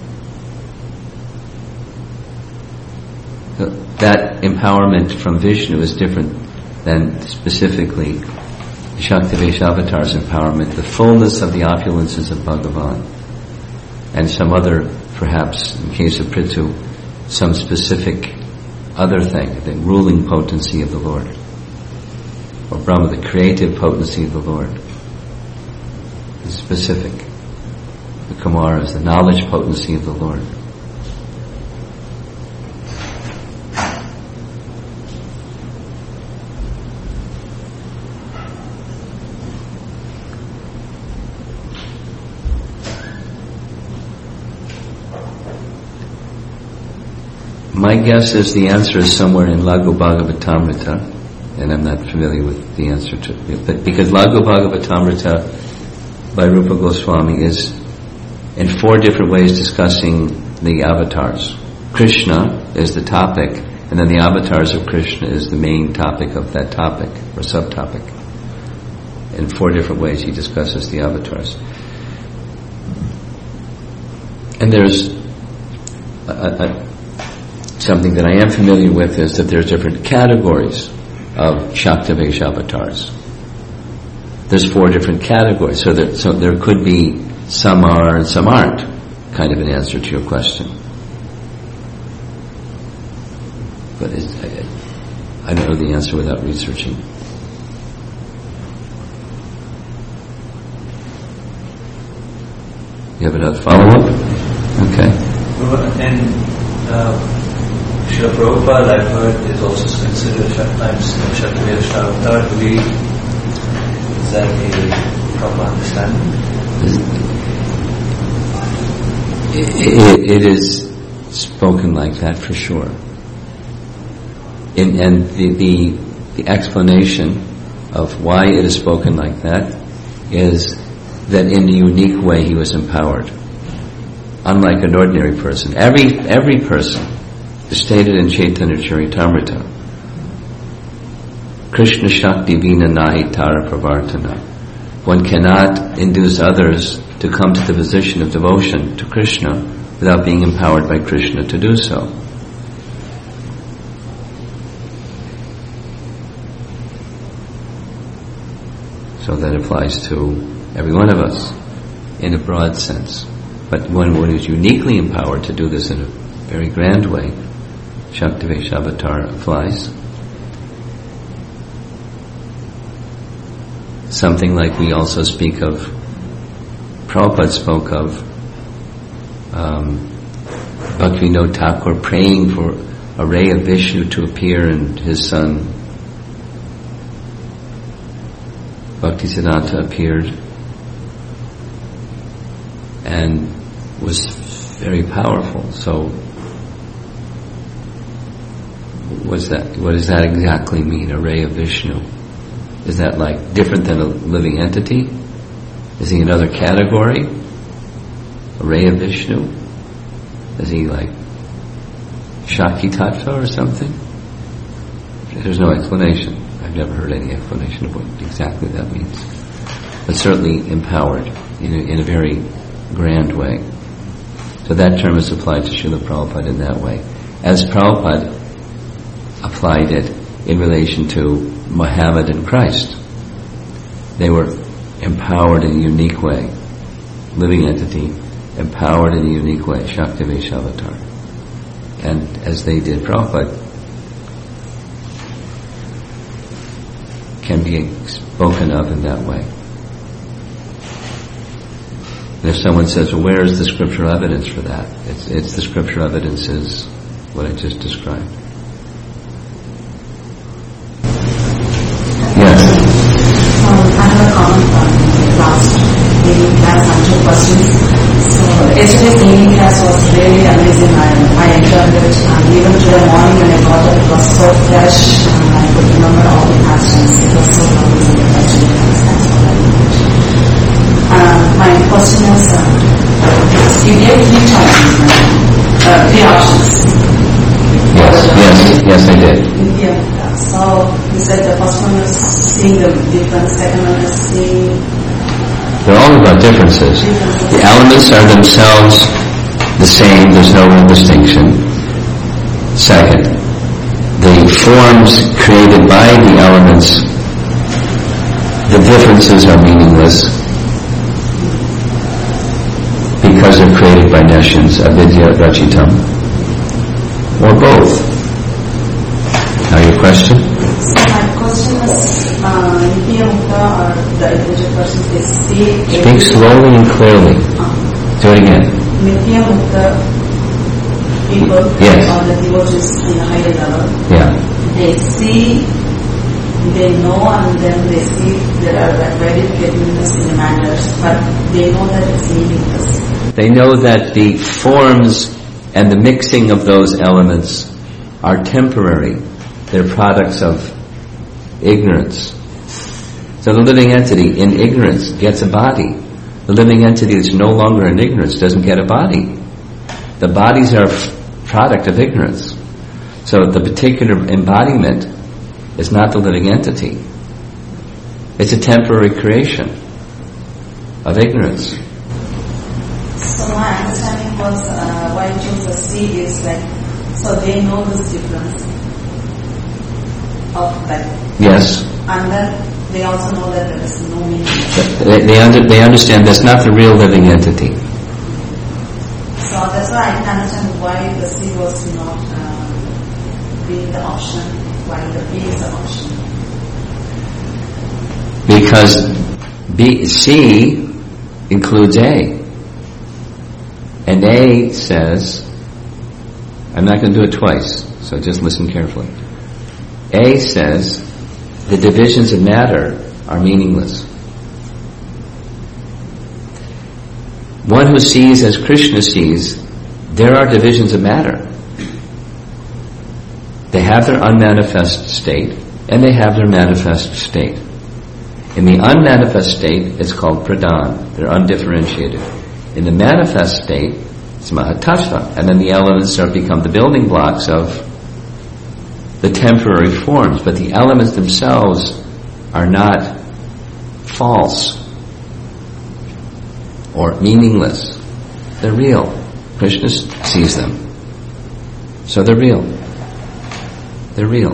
That empowerment from Vishnu is different than specifically the Shaktivesh avatar's empowerment, the fullness of the opulences of Bhagavan, and some other, perhaps, in case of Prithu, some specific other thing, the ruling potency of the Lord, or Brahma, the creative potency of the Lord, the specific, the Kumaras, the knowledge potency of the Lord. My guess is the answer is somewhere in Laghu Bhagavatamrita, and I'm not familiar with the answer to it. But because Laghu Bhagavatamrita by Rupa Goswami is in four different ways discussing the avatars. Krishna is the topic, and then the avatars of Krishna is the main topic of that topic, or subtopic. In four different ways he discusses the avatars. And there's a, a, something that I am familiar with is that there's different categories of Shaktavesh avatars. There's four different categories, so there, so there could be some are and some aren't, kind of an answer to your question. But it's, I, I don't know the answer without researching. You have another follow-up? Okay. And uh, Srila Prabhupada, I've heard, is also considered sometimes Shaktavesh avatar. Do we, is that a proper understanding? It, it, it is spoken like that for sure. In, and the, the, the explanation of why it is spoken like that is that in a unique way he was empowered. Unlike an ordinary person. Every every person is stated in Chaitanya Charitamrita. Krishna Shakti Vina Nahi Tara Pravartana. One cannot induce others to come to the position of devotion to Krishna without being empowered by Krishna to do so. So that applies to every one of us in a broad sense. But one who is uniquely empowered to do this in a very grand way, Shaktavesh avatar applies. Something like we also speak of, Prabhupada spoke of um, Bhaktivinoda Thakur praying for a ray of Vishnu to appear in his son. Bhaktisiddhanta appeared and was very powerful. So, what's that? What does that exactly mean? A ray of Vishnu? Is that like different than a living entity? Is he another category? A ray of Vishnu? Is he like Shakti Tattva or something? There's no explanation. I've never heard any explanation of what exactly that means. But certainly empowered in a, in a very grand way. So that term is applied to Srila Prabhupada in that way. As Prabhupada applied it in relation to Muhammad and Christ. They were empowered in a unique way. Living entity, empowered in a unique way, Shaktavesh avatar. And as they did, Prabhupada can be spoken of in that way. And if someone says, well, where is the scriptural evidence for that? It's, it's the scriptural evidence is what I just described. Yes? Um, I have a comment on last, the last answer questions. So, yesterday's evening class was really amazing. I, I enjoyed it. And even today morning when I got it, it was so fresh. And I could remember all the questions. It was so amazing. The question class. Thanks for that much. Uh, my question is, uh, you gave three choices, uh, three options. Yes, yes, yes I did. Yeah. So you said the first one is seeing the difference, second one is seeing... They're all about differences. differences. The elements are themselves the same, there's no real distinction. Second, the forms created by the elements, the differences are meaningless because they're created by Neshans, avidya rachitam, or both. Now your question? So my question is, uh, Nitya Mukta or the individual person, they see... Speak slowly and clearly. Uh, Do it again. Nitya Mukta people, Yes. or the devotees in a higher level, Yeah. they see, they know, and then they see there are very meaningless in the matters, but they know that it's meaningless. They know that the forms and the mixing of those elements are temporary. They're products of ignorance. So the living entity in ignorance gets a body. The living entity that's no longer in ignorance doesn't get a body. The bodies are a product of ignorance. So the particular embodiment is not the living entity. It's a temporary creation of ignorance. So my understanding was uh, why I chose the C is like, so they know this difference of that. Yes. And then they also know that there is no meaning. They, they, under, they understand that's not the real living entity. So that's why I didn't understand why the C was not uh, being the option, while the B is the option. Because B, C includes A. And A says, I'm not going to do it twice, so just listen carefully. A says, the divisions of matter are meaningless. One who sees as Krishna sees, there are divisions of matter. They have their unmanifest state, and they have their manifest state. In the unmanifest state, it's called pradhan. They're undifferentiated. In the manifest state, it's mahatattva. And then the elements are become the building blocks of the temporary forms. But the elements themselves are not false or meaningless. They're real. Krishna sees them. So they're real. They're real.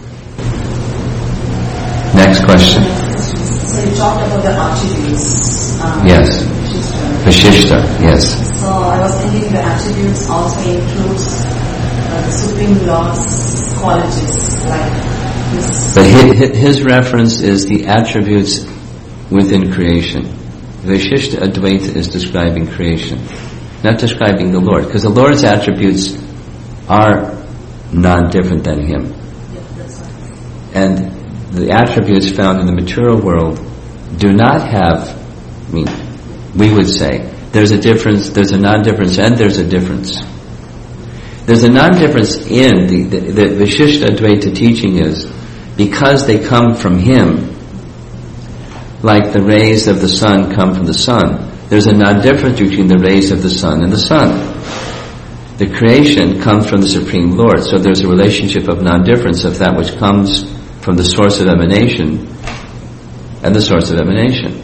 Next question. So you talked about the attributes. Um, Yes. Vashishta, yes. So I was thinking the attributes also includes uh, the Supreme Lord's qualities, like this. But his, his reference is the attributes within creation. Vashishta Advaita is describing creation, not describing the Lord, because the Lord's attributes are non-different than Him. Yeah, that's right. And the attributes found in the material world do not have, I mean, we would say, there's a difference, there's a non-difference, and there's a difference. There's a non-difference in the, the, the Vishishta Advaita teaching is, because they come from Him, like the rays of the sun come from the sun, there's a non-difference between the rays of the sun and the sun. The creation comes from the Supreme Lord, so there's a relationship of non-difference of that which comes from the source of emanation and the source of emanation.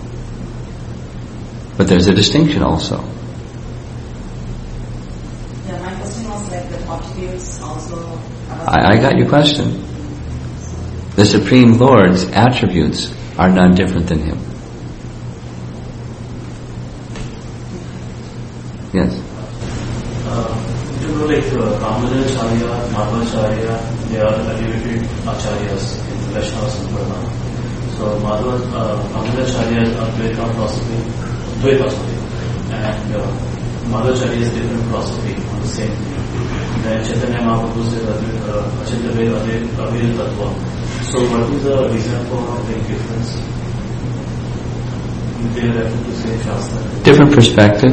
But there's a distinction also. Yeah, my question was like the attributes also. I, I got your question. The Supreme Lord's attributes are none different than Him. Yes? Uh, you know, like uh, Ramanujacharya, Madhvacharya, they are elevated acharyas in Vaishnava Sampradaya. So Madhva, uh, Ramanujacharya is Advaita philosophy, Dvaita sorry, and uh, Madhvacharya is different philosophy on the same thing. Then Chaitanya Mahaprabhu says uh, Achintya Ved Avir Tattva. So what is the reason for the difference? They refer to say Shastra. Different perspective.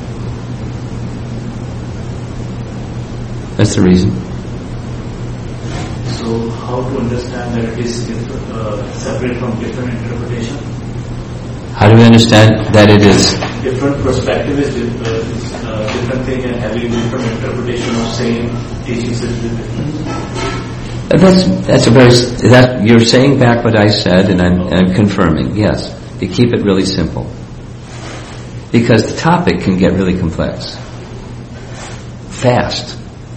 That's the reason. So how to understand that it is different, uh, separate from different interpretation? How do we understand that it is? Different perspective is, uh, is uh, different thing, and having different interpretation of same teachings is different. That's that's a very that you're saying back what I said, and I'm, I'm confirming. Yes, to keep it really simple, because the topic can get really complex fast.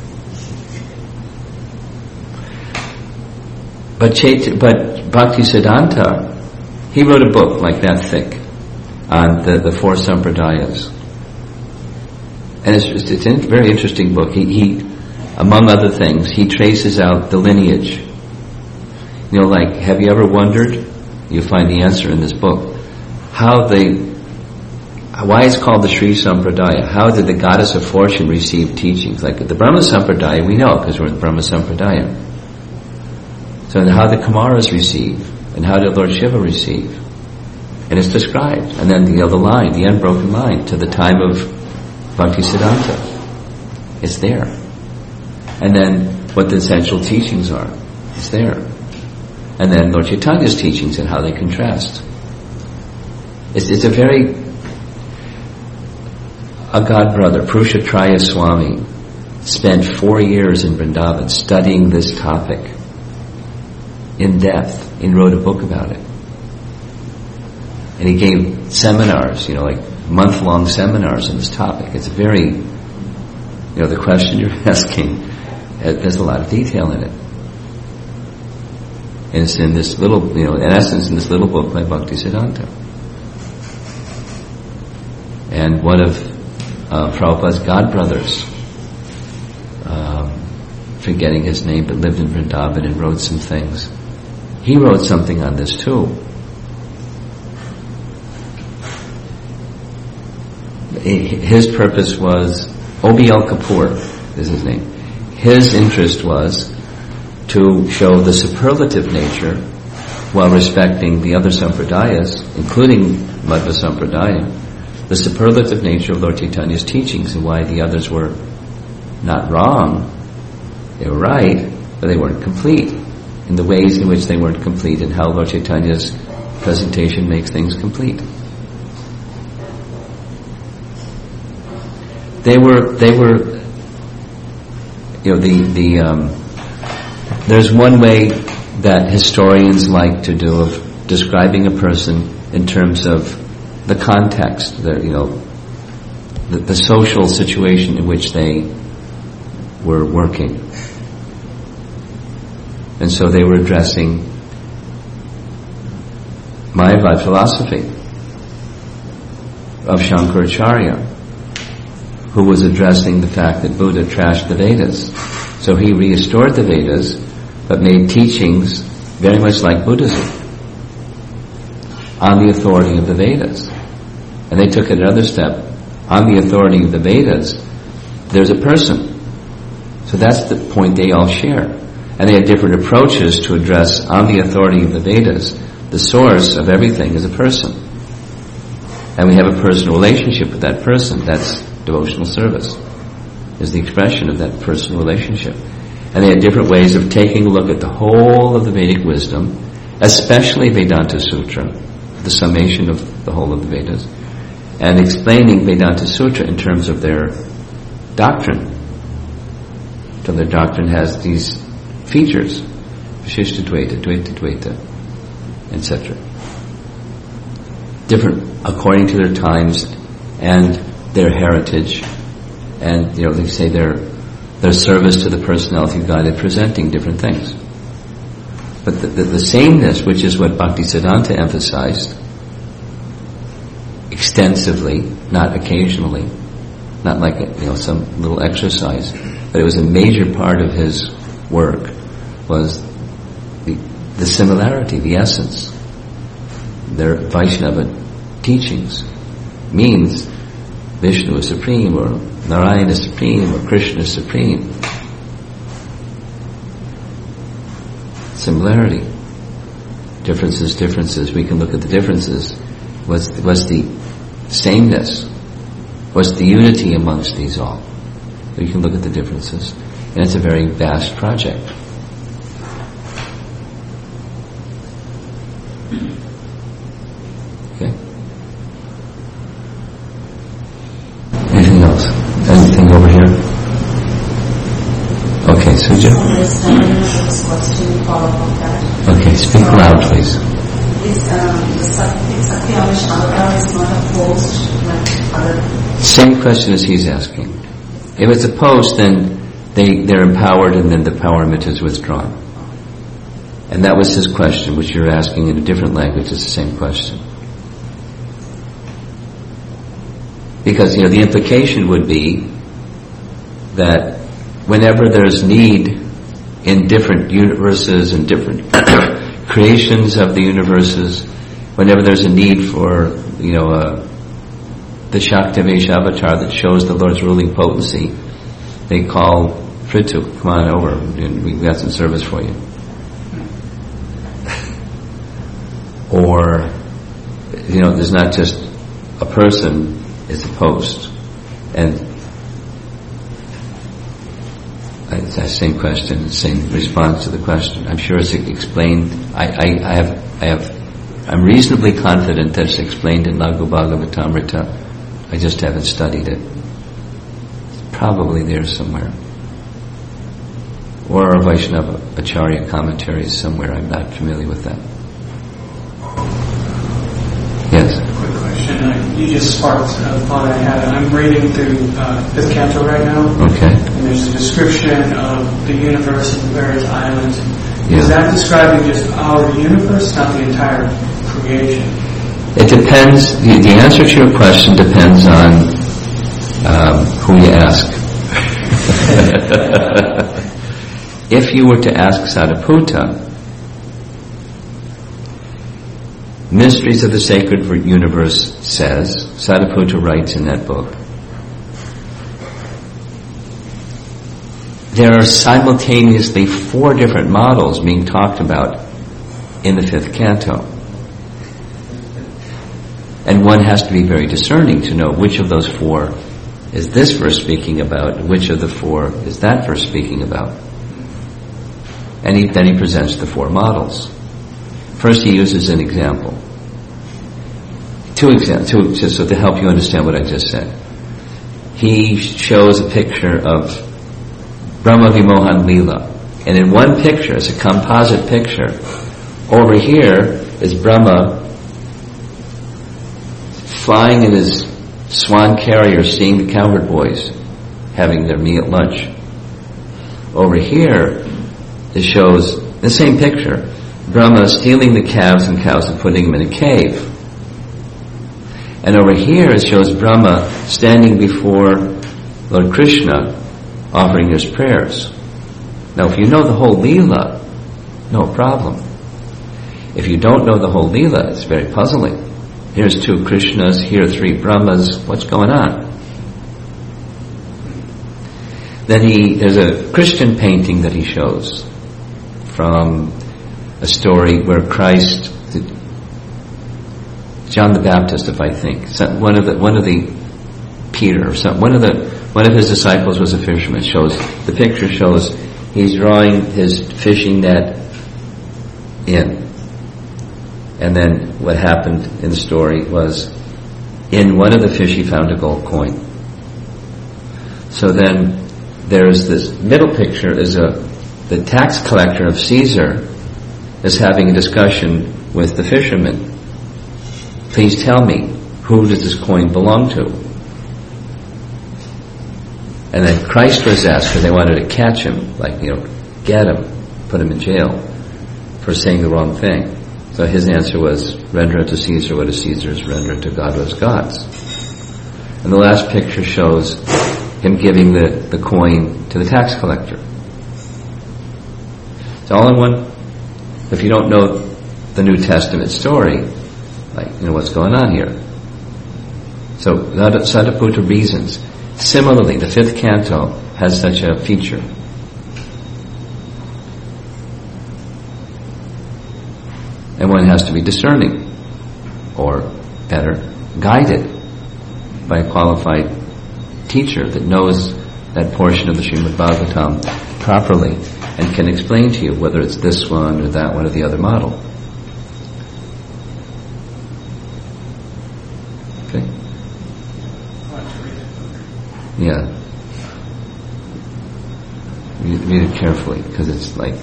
But Chait, but Bhaktisiddhanta, he wrote a book like that thick on the, the four sampradayas, and it's just, it's a very interesting book. He. he Among other things, he traces out the lineage. You know, like, have you ever wondered? You find the answer in this book. How they, why it's called the Sri Sampradaya. How did the goddess of fortune receive teachings? Like the Brahma Sampradaya, we know because we're in the Brahma Sampradaya. So how did Kumaras receive? And how did Lord Shiva receive? And it's described. And then the other line, the unbroken line, to the time of Bhaktisiddhanta. It's there. And then what the essential teachings are. It's there. and then Lord Chaitanya's teachings and how they contrast. It's, it's a very... A god brother, Purushatraya Swami, spent four years in Vrindavan studying this topic in depth and wrote a book about it. And he gave seminars, you know, like month-long seminars on this topic. It's very, you know, the question you're asking, there's a lot of detail in it. And it's in this little, you know, in essence, in this little book by Bhaktisiddhanta. And one of uh, Prabhupada's godbrothers, um, forgetting his name, but lived in Vrindavan and wrote some things. He wrote something on this too. His purpose was, O B L Kapoor is his name. His interest was to show the superlative nature while respecting the other sampradayas, including Madhva Sampradaya, the superlative nature of Lord Chaitanya's teachings and why the others were not wrong. They were right, but they weren't complete, in the ways in which they weren't complete, and how Lord Chaitanya's presentation makes things complete. They were, they were, you know, the, the, um, there's one way that historians like to do of describing a person in terms of the context, the, you know, the, the social situation in which they were working. And so they were addressing Mayavad philosophy of Shankaracharya, who was addressing the fact that Buddha trashed the Vedas. So he restored the Vedas, but made teachings very much like Buddhism, on the authority of the Vedas. And they took it another step. On the authority of the Vedas, there's a person. So that's the point they all share. And they had different approaches to address, on the authority of the Vedas, the source of everything is a person. And we have a personal relationship with that person. That's devotional service, is the expression of that personal relationship. And they had different ways of taking a look at the whole of the Vedic wisdom, especially Vedanta Sutra, the summation of the whole of the Vedas, and explaining Vedanta Sutra in terms of their doctrine. So their doctrine has these features, Vishishta Dvaita, Dvaita Dvaita, et cetera. Different according to their times and their heritage, and you know they say their their service to the personality of God, they're presenting different things. But the, the, the sameness, which is what Bhaktisiddhanta emphasized extensively, not occasionally, not like a, you know some little exercise, but it was a major part of his work, was the, the similarity, the essence. Their Vaishnava teachings means Vishnu is supreme, or Narayana is supreme, or Krishna is supreme. Similarity. Differences, differences. We can look at the differences. What's, what's the sameness? What's the unity amongst these all? We can look at the differences. And it's a very vast project. Okay? Anything else? Anything over here? Okay, Suja. Okay, speak loud, please. Is um, the Sakti Avatar is not a post like other? Same question as he's asking. If it's a post, then they, they're empowered and then the empowerment is withdrawn. And that was his question, which you're asking in a different language. It's the same question. Because, you know, the implication would be that whenever there's need in different universes and different creations of the universes, whenever there's a need for, you know, uh, the Shaktavesh avatar that shows the Lord's ruling potency, they call Prithu, come on over, and we've got some service for you. Or, you know, there's not just a person, it's a post. And It's that same question, same response to the question. I'm sure it's explained. I, I, I have, I have, I'm reasonably confident that it's explained in Laghu Bhagavatamrita. I just haven't studied it. It's probably there somewhere. Or our Vaishnava Acharya commentaries somewhere. I'm not familiar with that. Yes? Quick question. Uh, you just sparked a thought I had. I'm reading through uh, fifth canto right now. Okay. And there's a description of the universe and the various islands. Yeah. Is that describing just our universe, not the entire creation? It depends. The, the answer to your question depends on um, who you ask. If you were to ask Sariputta, Mysteries of the Sacred Universe says, Sariputta writes in that book, there are simultaneously four different models being talked about in the fifth canto. And one has to be very discerning to know which of those four is this verse speaking about, and which of the four is that verse speaking about. And he, then he presents the four models. First he uses an example. Two examples, two, just so to help you understand what I just said. He shows a picture of Brahma Vimohan Leela. And in one picture, it's a composite picture, over here is Brahma flying in his swan carrier, seeing the cowherd boys having their meal at lunch. Over here, it shows the same picture, Brahma stealing the calves and cows and putting them in a cave. And over here it shows Brahma standing before Lord Krishna offering his prayers. Now if you know the whole Leela, no problem. If you don't know the whole Leela, it's very puzzling. Here's two Krishnas, here are three Brahmas, what's going on? Then he, there's a Christian painting that he shows from a story where Christ, John the Baptist, if I think, one of the one of the Peter, or some, one of the one of his disciples was a fisherman. Shows the picture shows he's drawing his fishing net in, and then what happened in the story was in one of the fish he found a gold coin. So then there's this middle picture is a the tax collector of Caesar is having a discussion with the fisherman. Please tell me, who does this coin belong to? And then Christ was asked, because they wanted to catch him, like, you know, get him, put him in jail for saying the wrong thing. So his answer was, render unto Caesar what is Caesar's, render unto God what is God's. And the last picture shows him giving the, the coin to the tax collector. It's all in one. If you don't know the New Testament story, like, you know, what's going on here? So, Sariputta reasons. Similarly, the fifth canto has such a feature. And one has to be discerning, or better, guided by a qualified teacher that knows that portion of the Srimad Bhagavatam properly and can explain to you whether it's this one or that one or the other model. Okay? Yeah. Read, read it carefully, because it's like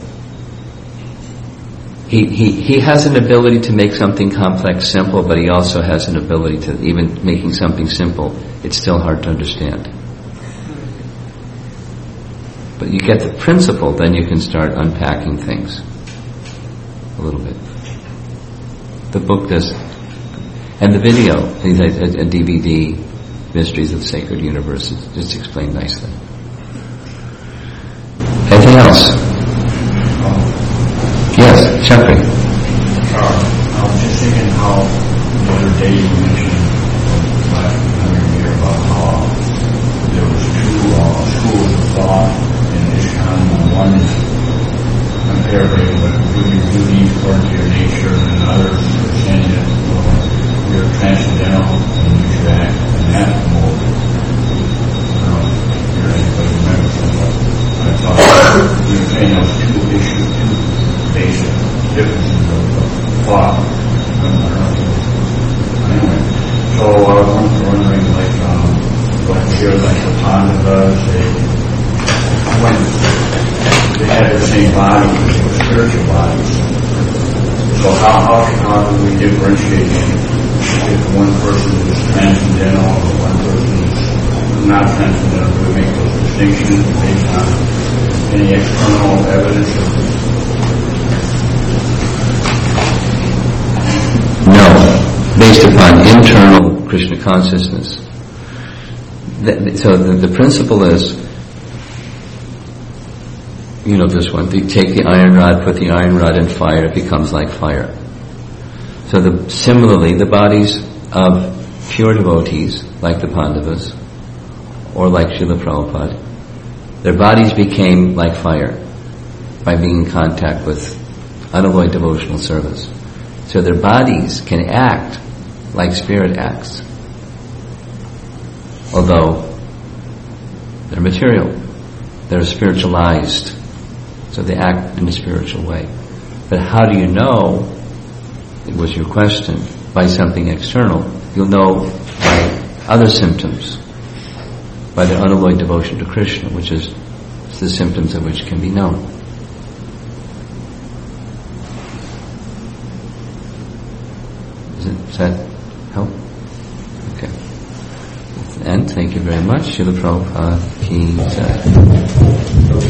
he, he he has an ability to make something complex simple, but he also has an ability to, even making something simple, it's still hard to understand. But you get the principle, then you can start unpacking things a little bit. The book does, and the video, a, a D V D, Mysteries of the Sacred Universe, is just explained nicely. Anything else? Yes, Chakri. Uh, I was just thinking how the other day you mentioned last time here about how there was two uh, schools of thought in ISKCON. One is, I'm paraphrasing, but do your duty according to your nature, and others are saying that uh, you're transcendental and you should act in that mode. I don't know if anybody remembers that, but I thought the same body, or spiritual bodies. So how, how, how do we differentiate if one person is transcendental or one person is not transcendental? Do we make those distinctions based on any external evidence? No, based upon internal Krishna consciousness. So the, the principle is, you know this one, you take the iron rod, put the iron rod in fire, it becomes like fire. So the, similarly, the bodies of pure devotees, like the Pandavas, or like Srila Prabhupada, their bodies became like fire by being in contact with unalloyed devotional service. So their bodies can act like spirit acts, although they're material, they're spiritualized, so they act in a spiritual way. But how do you know, it was your question, by something external? You'll know by other symptoms, by their unalloyed devotion to Krishna, which is the symptoms of which can be known. Does, it, does that help? Okay. And thank you very much. Srila Prabhupada ki jai.